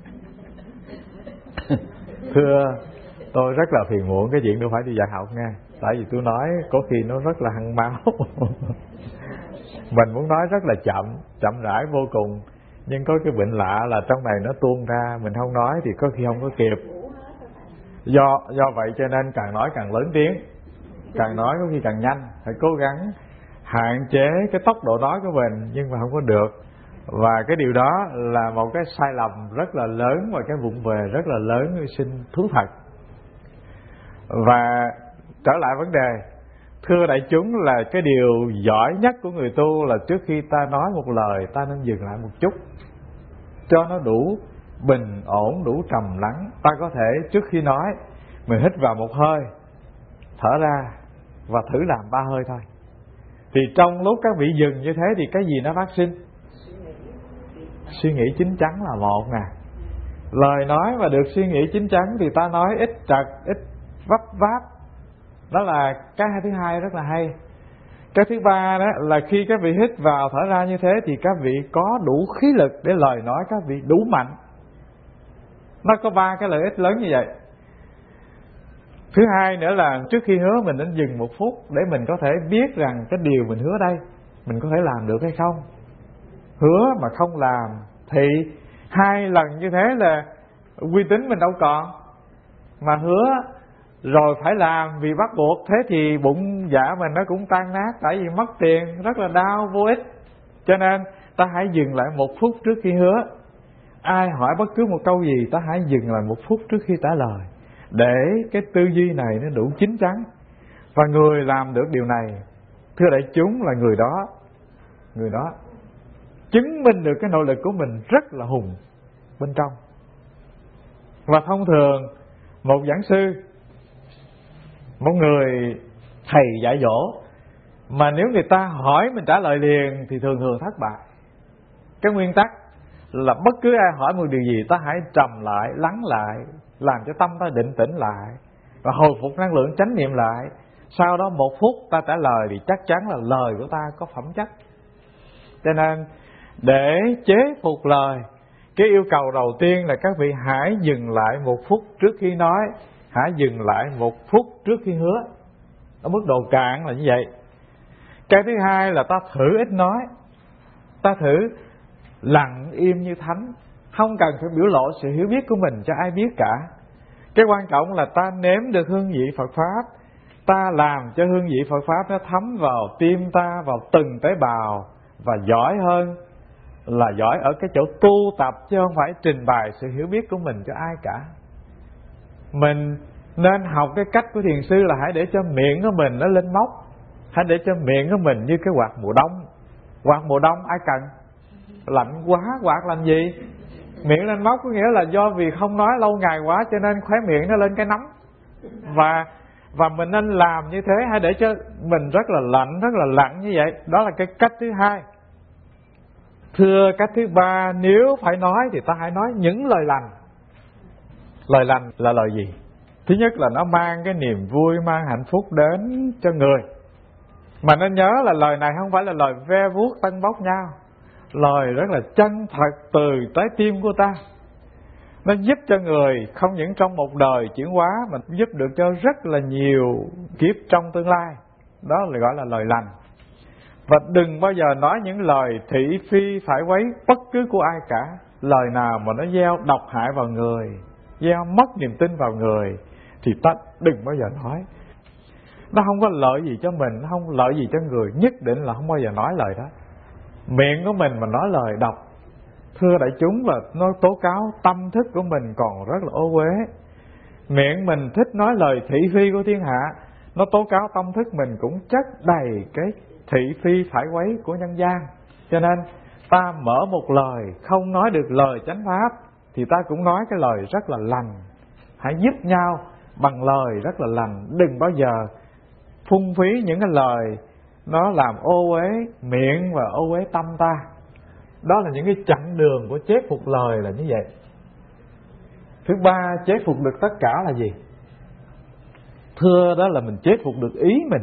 Thưa, tôi rất là phiền muộn cái chuyện tôi phải đi dạy học nha. Tại vì tôi nói có khi nó rất là hăng máu. Mình muốn nói rất là chậm, chậm rãi vô cùng. Nhưng có cái bệnh lạ là trong này nó tuôn ra, mình không nói thì có khi không có kịp. Do do vậy cho nên càng nói càng lớn tiếng, càng nói có khi càng nhanh. Phải cố gắng hạn chế cái tốc độ nói của mình, nhưng mà không có được. Và cái điều đó là một cái sai lầm rất là lớn và cái vụng về rất là lớn sinh thú thật. Và trở lại vấn đề, thưa đại chúng, là cái điều giỏi nhất của người tu là trước khi ta nói một lời, ta nên dừng lại một chút cho nó đủ bình ổn, đủ trầm lắng. Ta có thể trước khi nói mình hít vào một hơi, thở ra và thử làm ba hơi thôi. Thì trong lúc các vị dừng như thế thì cái gì nó phát sinh? Suy nghĩ chín chắn là một nè. Lời nói mà được suy nghĩ chín chắn thì ta nói ít trật, ít vấp váp. Đó là cái thứ hai rất là hay. Cái thứ ba đó là khi các vị hít vào thở ra như thế thì các vị có đủ khí lực để lời nói các vị đủ mạnh. Nó có ba cái lợi ích lớn như vậy. Thứ hai nữa là trước khi hứa mình nên dừng một phút để mình có thể biết rằng cái điều mình hứa đây mình có thể làm được hay không. Hứa mà không làm thì hai lần như thế là uy tín mình đâu còn. Mà hứa rồi phải làm vì bắt buộc, thế thì bụng dạ mình nó cũng tan nát, tại vì mất tiền rất là đau, vô ích. Cho nên ta hãy dừng lại một phút trước khi hứa. Ai hỏi bất cứ một câu gì, ta hãy dừng lại một phút trước khi trả lời, để cái tư duy này nó đủ chín chắn. Và người làm được điều này, thưa đại chúng, là người đó Người đó chứng minh được cái nội lực của mình rất là hùng bên trong. Và thông thường một giảng sư, một người thầy dạy dỗ, mà nếu người ta hỏi mình trả lời liền thì thường thường thất bại. Cái nguyên tắc là bất cứ ai hỏi một điều gì, ta hãy trầm lại, lắng lại, làm cho tâm ta định tĩnh lại và hồi phục năng lượng chánh niệm lại. Sau đó một phút ta trả lời thì chắc chắn là lời của ta có phẩm chất. Cho nên để chế phục lời, cái yêu cầu đầu tiên là các vị hãy dừng lại một phút trước khi nói, hãy dừng lại một phút trước khi hứa. Ở mức độ cạn là như vậy. Cái thứ hai là ta thử ít nói, ta thử lặng im như thánh, không cần phải biểu lộ sự hiểu biết của mình cho ai biết cả. Cái quan trọng là ta nếm được hương vị Phật Pháp, ta làm cho hương vị Phật Pháp nó thấm vào tim ta, vào từng tế bào. Và giỏi hơn là giỏi ở cái chỗ tu tập, chứ không phải trình bày sự hiểu biết của mình cho ai cả. Mình nên học cái cách của thiền sư là hãy để cho miệng của mình nó lên móc, hãy để cho miệng của mình như cái quạt mùa đông. Quạt mùa đông ai cần? Lạnh quá quạt làm gì? Miệng lên móc có nghĩa là do vì không nói lâu ngày quá cho nên khóe miệng nó lên cái nóng. Và Và mình nên làm như thế, hãy để cho mình rất là lạnh, rất là lặng như vậy. Đó là cái cách thứ hai. Thưa cách thứ ba, nếu phải nói thì ta hãy nói những lời lành. Lời lành là lời gì? Thứ nhất là nó mang cái niềm vui, mang hạnh phúc đến cho người. Mà nên nhớ là lời này không phải là lời ve vuốt tân bốc nhau. Lời rất là chân thật từ trái tim của ta. Nó giúp cho người không những trong một đời chuyển hóa, mà giúp được cho rất là nhiều kiếp trong tương lai. Đó là gọi là lời lành. Và đừng bao giờ nói những lời thị phi phải quấy bất cứ của ai cả. Lời nào mà nó gieo độc hại vào người, gieo mất niềm tin vào người, thì ta đừng bao giờ nói. Nó không có lợi gì cho mình, nó không lợi gì cho người, nhất định là không bao giờ nói lời đó. Miệng của mình mà nói lời độc, thưa đại chúng, là nó tố cáo tâm thức của mình còn rất là ô uế. Miệng mình thích nói lời thị phi của thiên hạ, nó tố cáo tâm thức mình cũng chất đầy cái thị phi phải quấy của nhân gian. Cho nên ta mở một lời không nói được lời chánh pháp thì ta cũng nói cái lời rất là lành. Hãy giúp nhau bằng lời rất là lành. Đừng bao giờ phung phí những cái lời nó làm ô uế miệng và ô uế tâm ta. Đó là những cái chặng đường của chế phục lời là như vậy. Thứ ba, chế phục được tất cả là gì? Thưa, đó là mình chế phục được ý mình.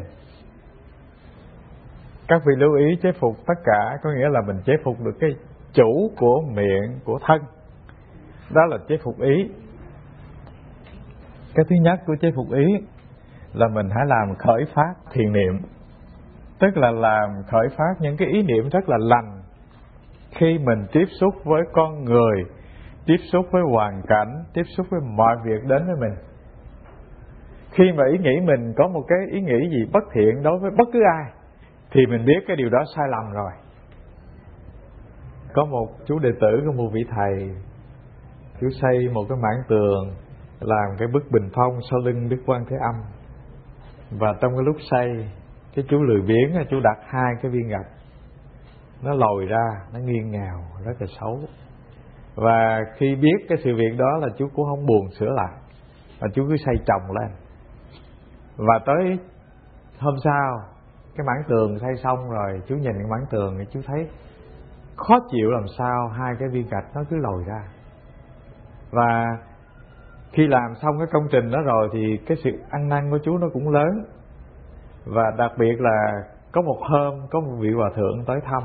Các vị lưu ý, chế phục tất cả có nghĩa là mình chế phục được cái chủ của miệng, của thân. Đó là chế phục ý. Cái thứ nhất của chế phục ý là mình hãy làm khởi phát thiện niệm. Tức là làm khởi phát những cái ý niệm rất là lành khi mình tiếp xúc với con người, tiếp xúc với hoàn cảnh, tiếp xúc với mọi việc đến với mình. Khi mà ý nghĩ mình có một cái ý nghĩ gì bất thiện đối với bất cứ ai thì mình biết cái điều đó sai lầm rồi. Có một chú đệ tử của một vị thầy, chú xây một cái mảng tường, làm cái bức bình phong sau lưng Đức Quan Thế Âm. Và trong cái lúc xây, cái chú lười biếng, chú đặt hai cái viên gạch, nó lồi ra, nó nghiêng ngào, rất là xấu. Và khi biết cái sự việc đó là chú cũng không buồn sửa lại, và chú cứ xây chồng lên. Và tới hôm sau, cái mảng tường xây xong rồi, chú nhìn cái mảng tường thì chú thấy khó chịu làm sao, hai cái viên gạch nó cứ lồi ra. Và khi làm xong cái công trình đó rồi thì cái sự ăn năn của chú nó cũng lớn. Và đặc biệt là có một hôm có một vị hòa thượng tới thăm,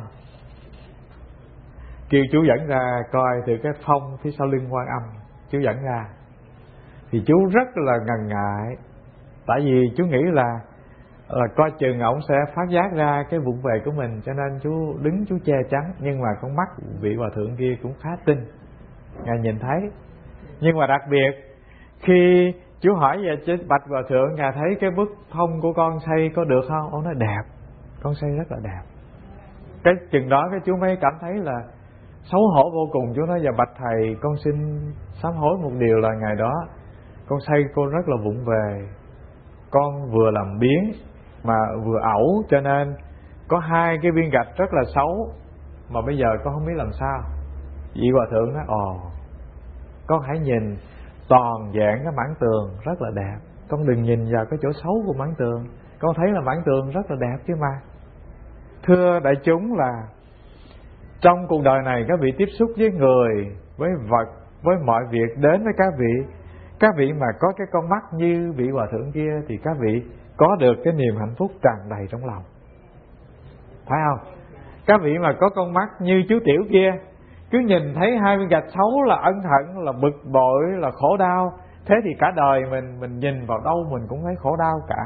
kêu chú dẫn ra coi từ cái phong phía sau lưng Quan Âm. Chú dẫn ra thì chú rất là ngần ngại, tại vì chú nghĩ là là coi chừng ổng sẽ phát giác ra cái vụng về của mình, cho nên chú đứng chú che chắn. Nhưng mà con mắt vị hòa thượng kia cũng khá tinh, ngài nhìn thấy. Nhưng mà đặc biệt khi chú hỏi về chứ bạch hòa thượng, ngài thấy cái bức phong của con xây có được không? Ông nói đẹp, con xây rất là đẹp. Cái chừng đó cái chú mới cảm thấy là xấu hổ vô cùng. Chú nói: dạ bạch thầy, con xin sám hối một điều là ngày đó con xây cô rất là vụng về, con vừa làm biếng mà vừa ẩu, cho nên có hai cái viên gạch rất là xấu, mà bây giờ con không biết làm sao. Vị hòa thượng nói: ồ, con hãy nhìn toàn vẹn cái mảng tường rất là đẹp, con đừng nhìn vào cái chỗ xấu của mảng tường. Con thấy là mảng tường rất là đẹp chứ mà. Thưa đại chúng, là trong cuộc đời này các vị tiếp xúc với người, với vật, với mọi việc đến với các vị, các vị mà có cái con mắt như vị hòa thượng kia thì các vị có được cái niềm hạnh phúc tràn đầy trong lòng, phải không? Các vị mà có con mắt như chú Tiểu kia, cứ nhìn thấy hai viên gạch xấu là ân hận, là bực bội, là khổ đau, thế thì cả đời mình mình nhìn vào đâu mình cũng thấy khổ đau cả.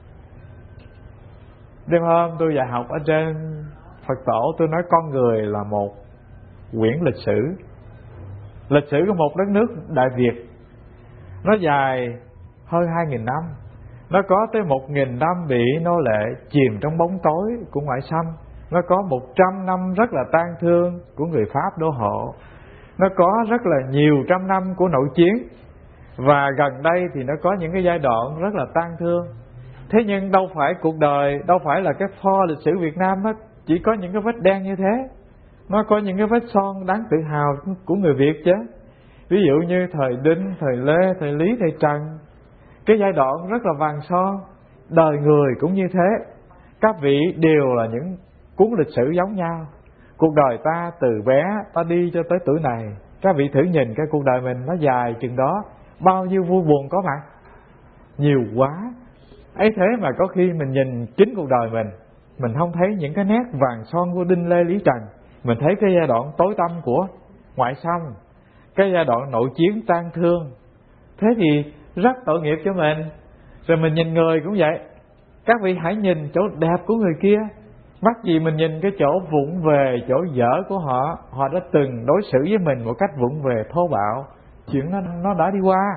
Đêm hôm tôi dạy học ở trên Phật tổ, tôi nói con người là một quyển lịch sử, lịch sử của một đất nước Đại Việt. Nó dài hơn hai nghìn năm, nó có tới một nghìn năm bị nô lệ chìm trong bóng tối của ngoại xâm, nó có một trăm năm rất là tang thương của người Pháp đô hộ, nó có rất là nhiều trăm năm của nội chiến, và gần đây thì nó có những cái giai đoạn rất là tang thương. Thế nhưng đâu phải cuộc đời, đâu phải là cái pho lịch sử Việt Nam nó chỉ có những cái vết đen như thế, nó có những cái vết son đáng tự hào của người Việt chứ. Ví dụ như thời Đinh, thời Lê, thời Lý, thời Trần, cái giai đoạn rất là vàng son. Đời người cũng như thế, các vị đều là những cuốn lịch sử giống nhau. Cuộc đời ta từ bé ta đi cho tới tuổi này, các vị thử nhìn cái cuộc đời mình nó dài chừng đó, bao nhiêu vui buồn có mặt, nhiều quá. Ấy thế mà có khi mình nhìn chính cuộc đời mình, mình không thấy những cái nét vàng son của Đinh Lê Lý Trần, mình thấy cái giai đoạn tối tăm của ngoại xâm, cái giai đoạn nội chiến tang thương. Thế thì rất tội nghiệp cho mình. Rồi mình nhìn người cũng vậy, các vị hãy nhìn chỗ đẹp của người kia, mắc gì mình nhìn cái chỗ vụng về, chỗ dở của họ. Họ đã từng đối xử với mình một cách vụng về thô bạo, chuyện nó, nó đã đi qua.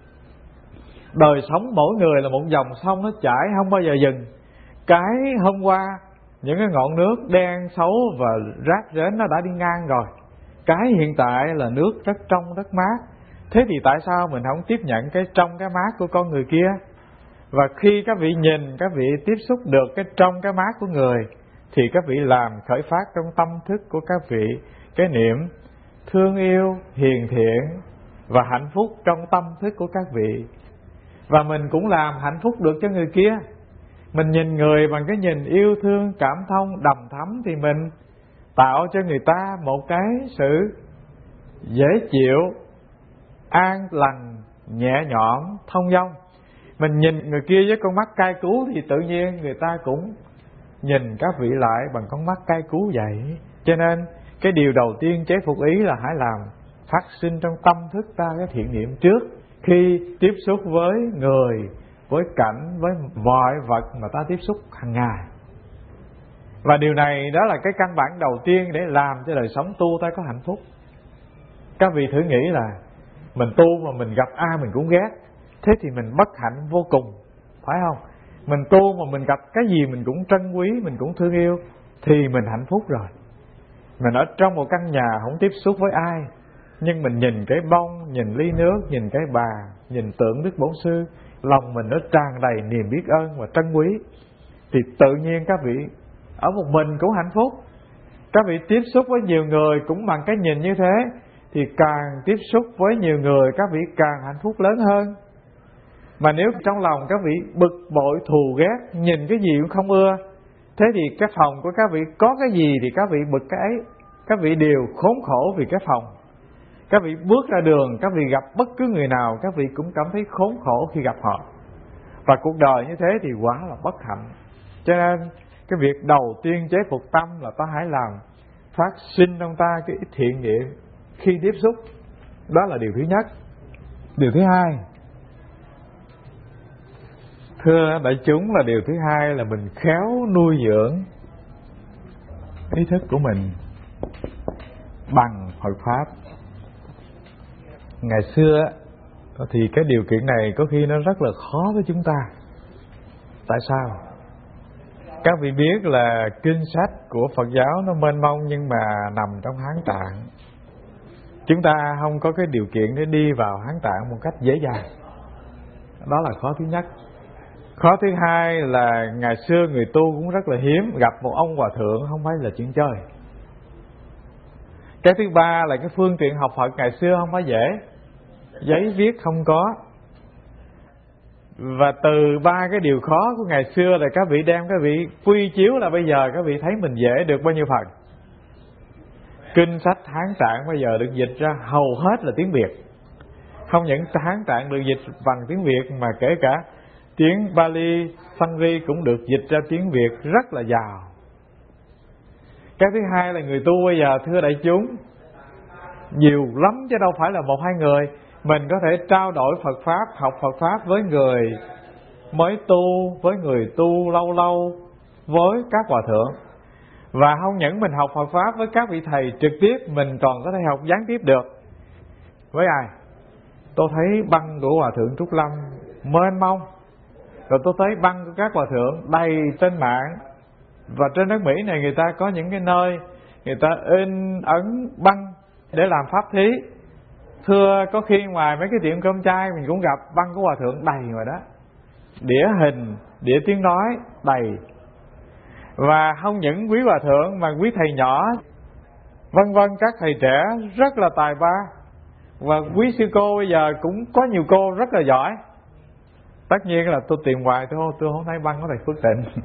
Đời sống mỗi người là một dòng sông, nó chảy không bao giờ dừng. Cái hôm qua những cái ngọn nước đen xấu và rác rến nó đã đi ngang rồi, cái hiện tại là nước rất trong rất mát. Thế thì tại sao mình không tiếp nhận cái trong cái mát của con người kia? Và khi các vị nhìn, các vị tiếp xúc được cái trong cái mát của người, thì các vị làm khởi phát trong tâm thức của các vị cái niệm thương yêu, hiền thiện và hạnh phúc trong tâm thức của các vị. Và mình cũng làm hạnh phúc được cho người kia. Mình nhìn người bằng cái nhìn yêu thương, cảm thông, đầm thắm, thì mình tạo cho người ta một cái sự dễ chịu, an lành, nhẹ nhõm, thông dong. Mình nhìn người kia với con mắt cay cú thì tự nhiên người ta cũng nhìn các vị lại bằng con mắt cay cú vậy. Cho nên cái điều đầu tiên chế phục ý là hãy làm phát sinh trong tâm thức ta cái thiện niệm trước, khi tiếp xúc với người, với cảnh, với mọi vật mà ta tiếp xúc hàng ngày. Và điều này đó là cái căn bản đầu tiên để làm cho đời sống tu ta có hạnh phúc. Các vị thử nghĩ là mình tu mà mình gặp ai mình cũng ghét, thế thì mình bất hạnh vô cùng, phải không? Mình tu mà mình gặp cái gì mình cũng trân quý, mình cũng thương yêu, thì mình hạnh phúc rồi. Mình ở trong một căn nhà không tiếp xúc với ai, nhưng mình nhìn cái bông, nhìn ly nước, nhìn cái bà, nhìn tượng Đức Bổn Sư, lòng mình nó tràn đầy niềm biết ơn và trân quý, thì tự nhiên các vị ở một mình cũng hạnh phúc. Các vị tiếp xúc với nhiều người cũng bằng cái nhìn như thế, thì càng tiếp xúc với nhiều người các vị càng hạnh phúc lớn hơn. Mà nếu trong lòng các vị bực bội, thù ghét, nhìn cái gì cũng không ưa, thế thì cái phòng của các vị có cái gì thì các vị bực cái ấy. Các vị đều khốn khổ vì cái phòng. Các vị bước ra đường, các vị gặp bất cứ người nào, các vị cũng cảm thấy khốn khổ khi gặp họ. Và cuộc đời như thế thì quá là bất hạnh. Cho nên cái việc đầu tiên chế phục tâm là ta hãy làm phát sinh trong ta cái thiện niệm khi tiếp xúc. Đó là điều thứ nhất. Điều thứ hai, thưa đại chúng, là điều thứ hai là mình khéo nuôi dưỡng ý thức của mình bằng Phật Pháp. Ngày xưa thì cái điều kiện này có khi nó rất là khó với chúng ta. Tại sao? Các vị biết là kinh sách của Phật giáo nó mênh mông nhưng mà nằm trong Hán Tạng. Chúng ta không có cái điều kiện để đi vào Hán Tạng một cách dễ dàng. Đó là khó thứ nhất. Khó thứ hai là ngày xưa người tu cũng rất là hiếm, gặp một ông hòa thượng không phải là chuyện chơi. Cái thứ ba là cái phương tiện học Phật ngày xưa không phải dễ, giấy viết không có. Và từ ba cái điều khó của ngày xưa là các vị đem các vị quy chiếu là bây giờ các vị thấy mình dễ được bao nhiêu phần. Kinh sách Hán Tạng bây giờ được dịch ra hầu hết là tiếng Việt. Không những Hán Tạng được dịch bằng tiếng Việt mà kể cả tiếng Pali, Sanskrit cũng được dịch ra tiếng Việt rất là giàu. Cái thứ hai là người tu bây giờ, thưa đại chúng, nhiều lắm chứ đâu phải là một hai người. Mình có thể trao đổi Phật Pháp, học Phật Pháp với người mới tu, với người tu lâu lâu, với các hòa thượng. Và không những mình học Phật Pháp với các vị thầy trực tiếp, mình còn có thể học gián tiếp được. Với ai? Tôi thấy băng của Hòa Thượng Trúc Lâm mênh mông. Rồi tôi thấy băng của các hòa thượng đầy trên mạng. Và trên nước Mỹ này người ta có những cái nơi người ta in ấn băng để làm pháp thí. Thưa, có khi ngoài mấy cái tiệm cơm chay mình cũng gặp băng của hòa thượng đầy rồi đó. Đĩa hình, đĩa tiếng nói đầy. Và không những quý hòa thượng mà quý thầy nhỏ, vân vân, các thầy trẻ rất là tài ba. Và quý sư cô bây giờ cũng có nhiều cô rất là giỏi. Tất nhiên là tôi tìm hoài tôi, tôi không thấy băng của thầy Phước Tịnh.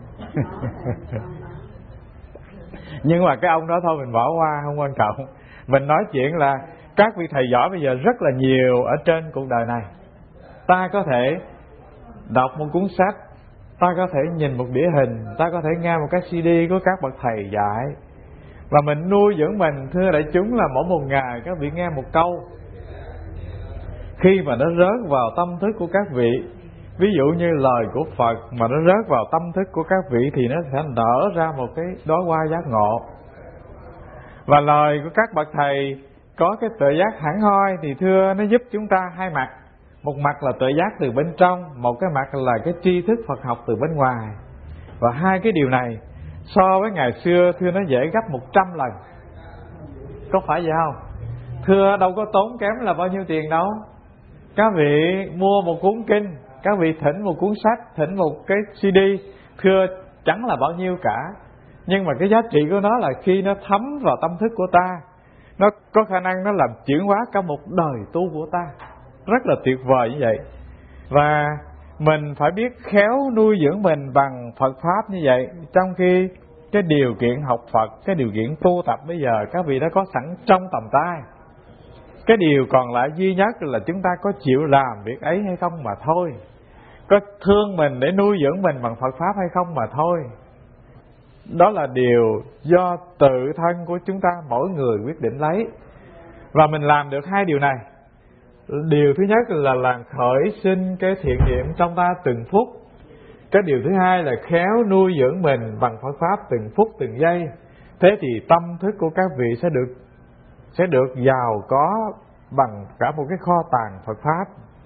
Nhưng mà cái ông đó thôi mình bỏ qua, không quan trọng. Mình nói chuyện là các vị thầy giỏi bây giờ rất là nhiều ở trên cuộc đời này. Ta có thể đọc một cuốn sách, ta có thể nhìn một đĩa hình, ta có thể nghe một cái xê đê của các bậc thầy dạy. Và mình nuôi dưỡng mình, thưa đại chúng, là mỗi một ngày các vị nghe một câu. Khi mà nó rớt vào tâm thức của các vị, ví dụ như lời của Phật mà nó rớt vào tâm thức của các vị thì nó sẽ nở ra một cái đóa hoa giác ngộ. Và lời của các bậc thầy có cái tuệ giác hẳn hoi thì thưa nó giúp chúng ta hai mặt. Một mặt là tuệ giác từ bên trong, một cái mặt là cái tri thức Phật học từ bên ngoài. Và hai cái điều này so với ngày xưa thưa nó dễ gấp một trăm lần. Có phải vậy không? Thưa đâu có tốn kém là bao nhiêu tiền đâu. Các vị mua một cuốn kinh, các vị thỉnh một cuốn sách, thỉnh một cái xê đê, thưa chẳng là bao nhiêu cả. Nhưng mà cái giá trị của nó là khi nó thấm vào tâm thức của ta, nó có khả năng nó làm chuyển hóa cả một đời tu của ta. Rất là tuyệt vời như vậy. Và mình phải biết khéo nuôi dưỡng mình bằng Phật Pháp như vậy. Trong khi cái điều kiện học Phật, cái điều kiện tu tập bây giờ các vị đã có sẵn trong tầm tay. Cái điều còn lại duy nhất là chúng ta có chịu làm việc ấy hay không mà thôi. Có thương mình để nuôi dưỡng mình bằng Phật Pháp hay không mà thôi. Đó là điều do tự thân của chúng ta mỗi người quyết định lấy. Và mình làm được hai điều này. Điều thứ nhất là làm khởi sinh cái thiện niệm trong ta từng phút. Cái điều thứ hai là khéo nuôi dưỡng mình bằng Phật Pháp từng phút từng giây. Thế thì tâm thức của các vị sẽ được sẽ được giàu có bằng cả một cái kho tàng Phật Pháp.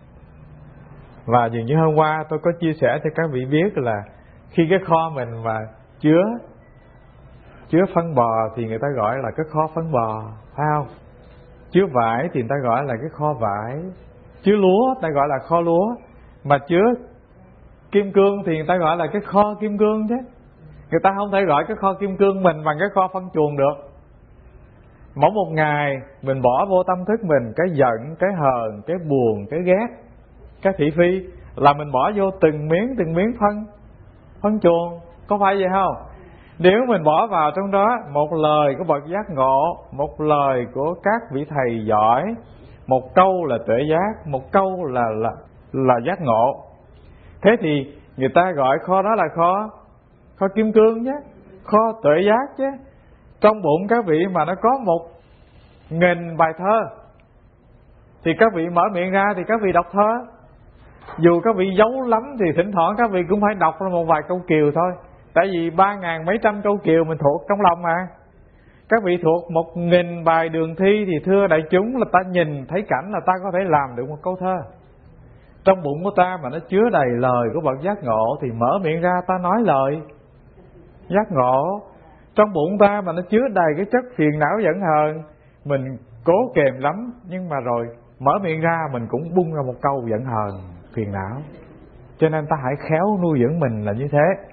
Và dường như hôm qua tôi có chia sẻ cho các vị biết là khi cái kho mình mà chứa Chứa phân bò thì người ta gọi là cái kho phân bò, phải không? Chứa vải thì người ta gọi là cái kho vải. Chứa lúa người ta gọi là kho lúa. Mà chứa kim cương thì người ta gọi là cái kho kim cương chứ. Người ta không thể gọi cái kho kim cương mình bằng cái kho phân chuồng được. Mỗi một ngày mình bỏ vô tâm thức mình cái giận, cái hờn, cái buồn, cái ghét, cái thị phi, là mình bỏ vô từng miếng từng miếng phân phân chuồng, có phải vậy không? Nếu mình bỏ vào trong đó một lời của bậc giác ngộ, một lời của các vị thầy giỏi, một câu là tuệ giác, một câu là là là giác ngộ, thế thì người ta gọi kho đó là kho kho kim cương chứ, kho tuệ giác chứ. Trong bụng các vị mà nó có một nghìn bài thơ thì các vị mở miệng ra thì các vị đọc thơ. Dù các vị giấu lắm thì thỉnh thoảng các vị cũng phải đọc ra một vài câu kiều thôi. Tại vì ba ngàn mấy trăm câu kiều mình thuộc trong lòng mà. Các vị thuộc một nghìn bài đường thi thì thưa đại chúng là ta nhìn thấy cảnh là ta có thể làm được một câu thơ. Trong bụng của ta mà nó chứa đầy lời của bậc giác ngộ thì mở miệng ra ta nói lời giác ngộ. Trong bụng ta mà nó chứa đầy cái chất phiền não giận hờn, mình cố kềm lắm nhưng mà rồi mở miệng ra mình cũng bung ra một câu giận hờn, phiền não. Cho nên ta hãy khéo nuôi dưỡng mình là như thế.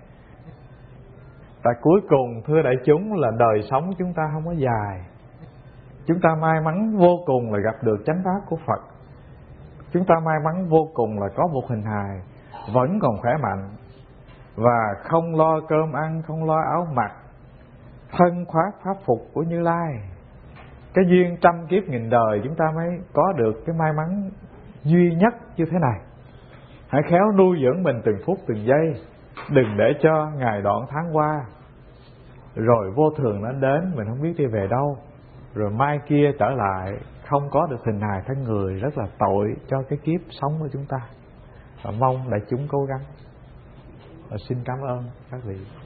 Tại cuối cùng thưa đại chúng là đời sống chúng ta không có dài. Chúng ta may mắn vô cùng là gặp được chánh pháp của Phật. Chúng ta may mắn vô cùng là có một hình hài vẫn còn khỏe mạnh, và không lo cơm ăn, không lo áo mặc, thân khoác pháp phục của Như Lai. Cái duyên trăm kiếp nghìn đời chúng ta mới có được cái may mắn duy nhất như thế này. Hãy khéo nuôi dưỡng mình từng phút từng giây, đừng để cho ngày đoạn tháng qua rồi vô thường nó đến mình không biết đi về đâu, rồi mai kia trở lại không có được hình hài thân người, rất là tội cho cái kiếp sống của chúng ta. Và mong đại chúng cố gắng. Và xin cảm ơn các vị.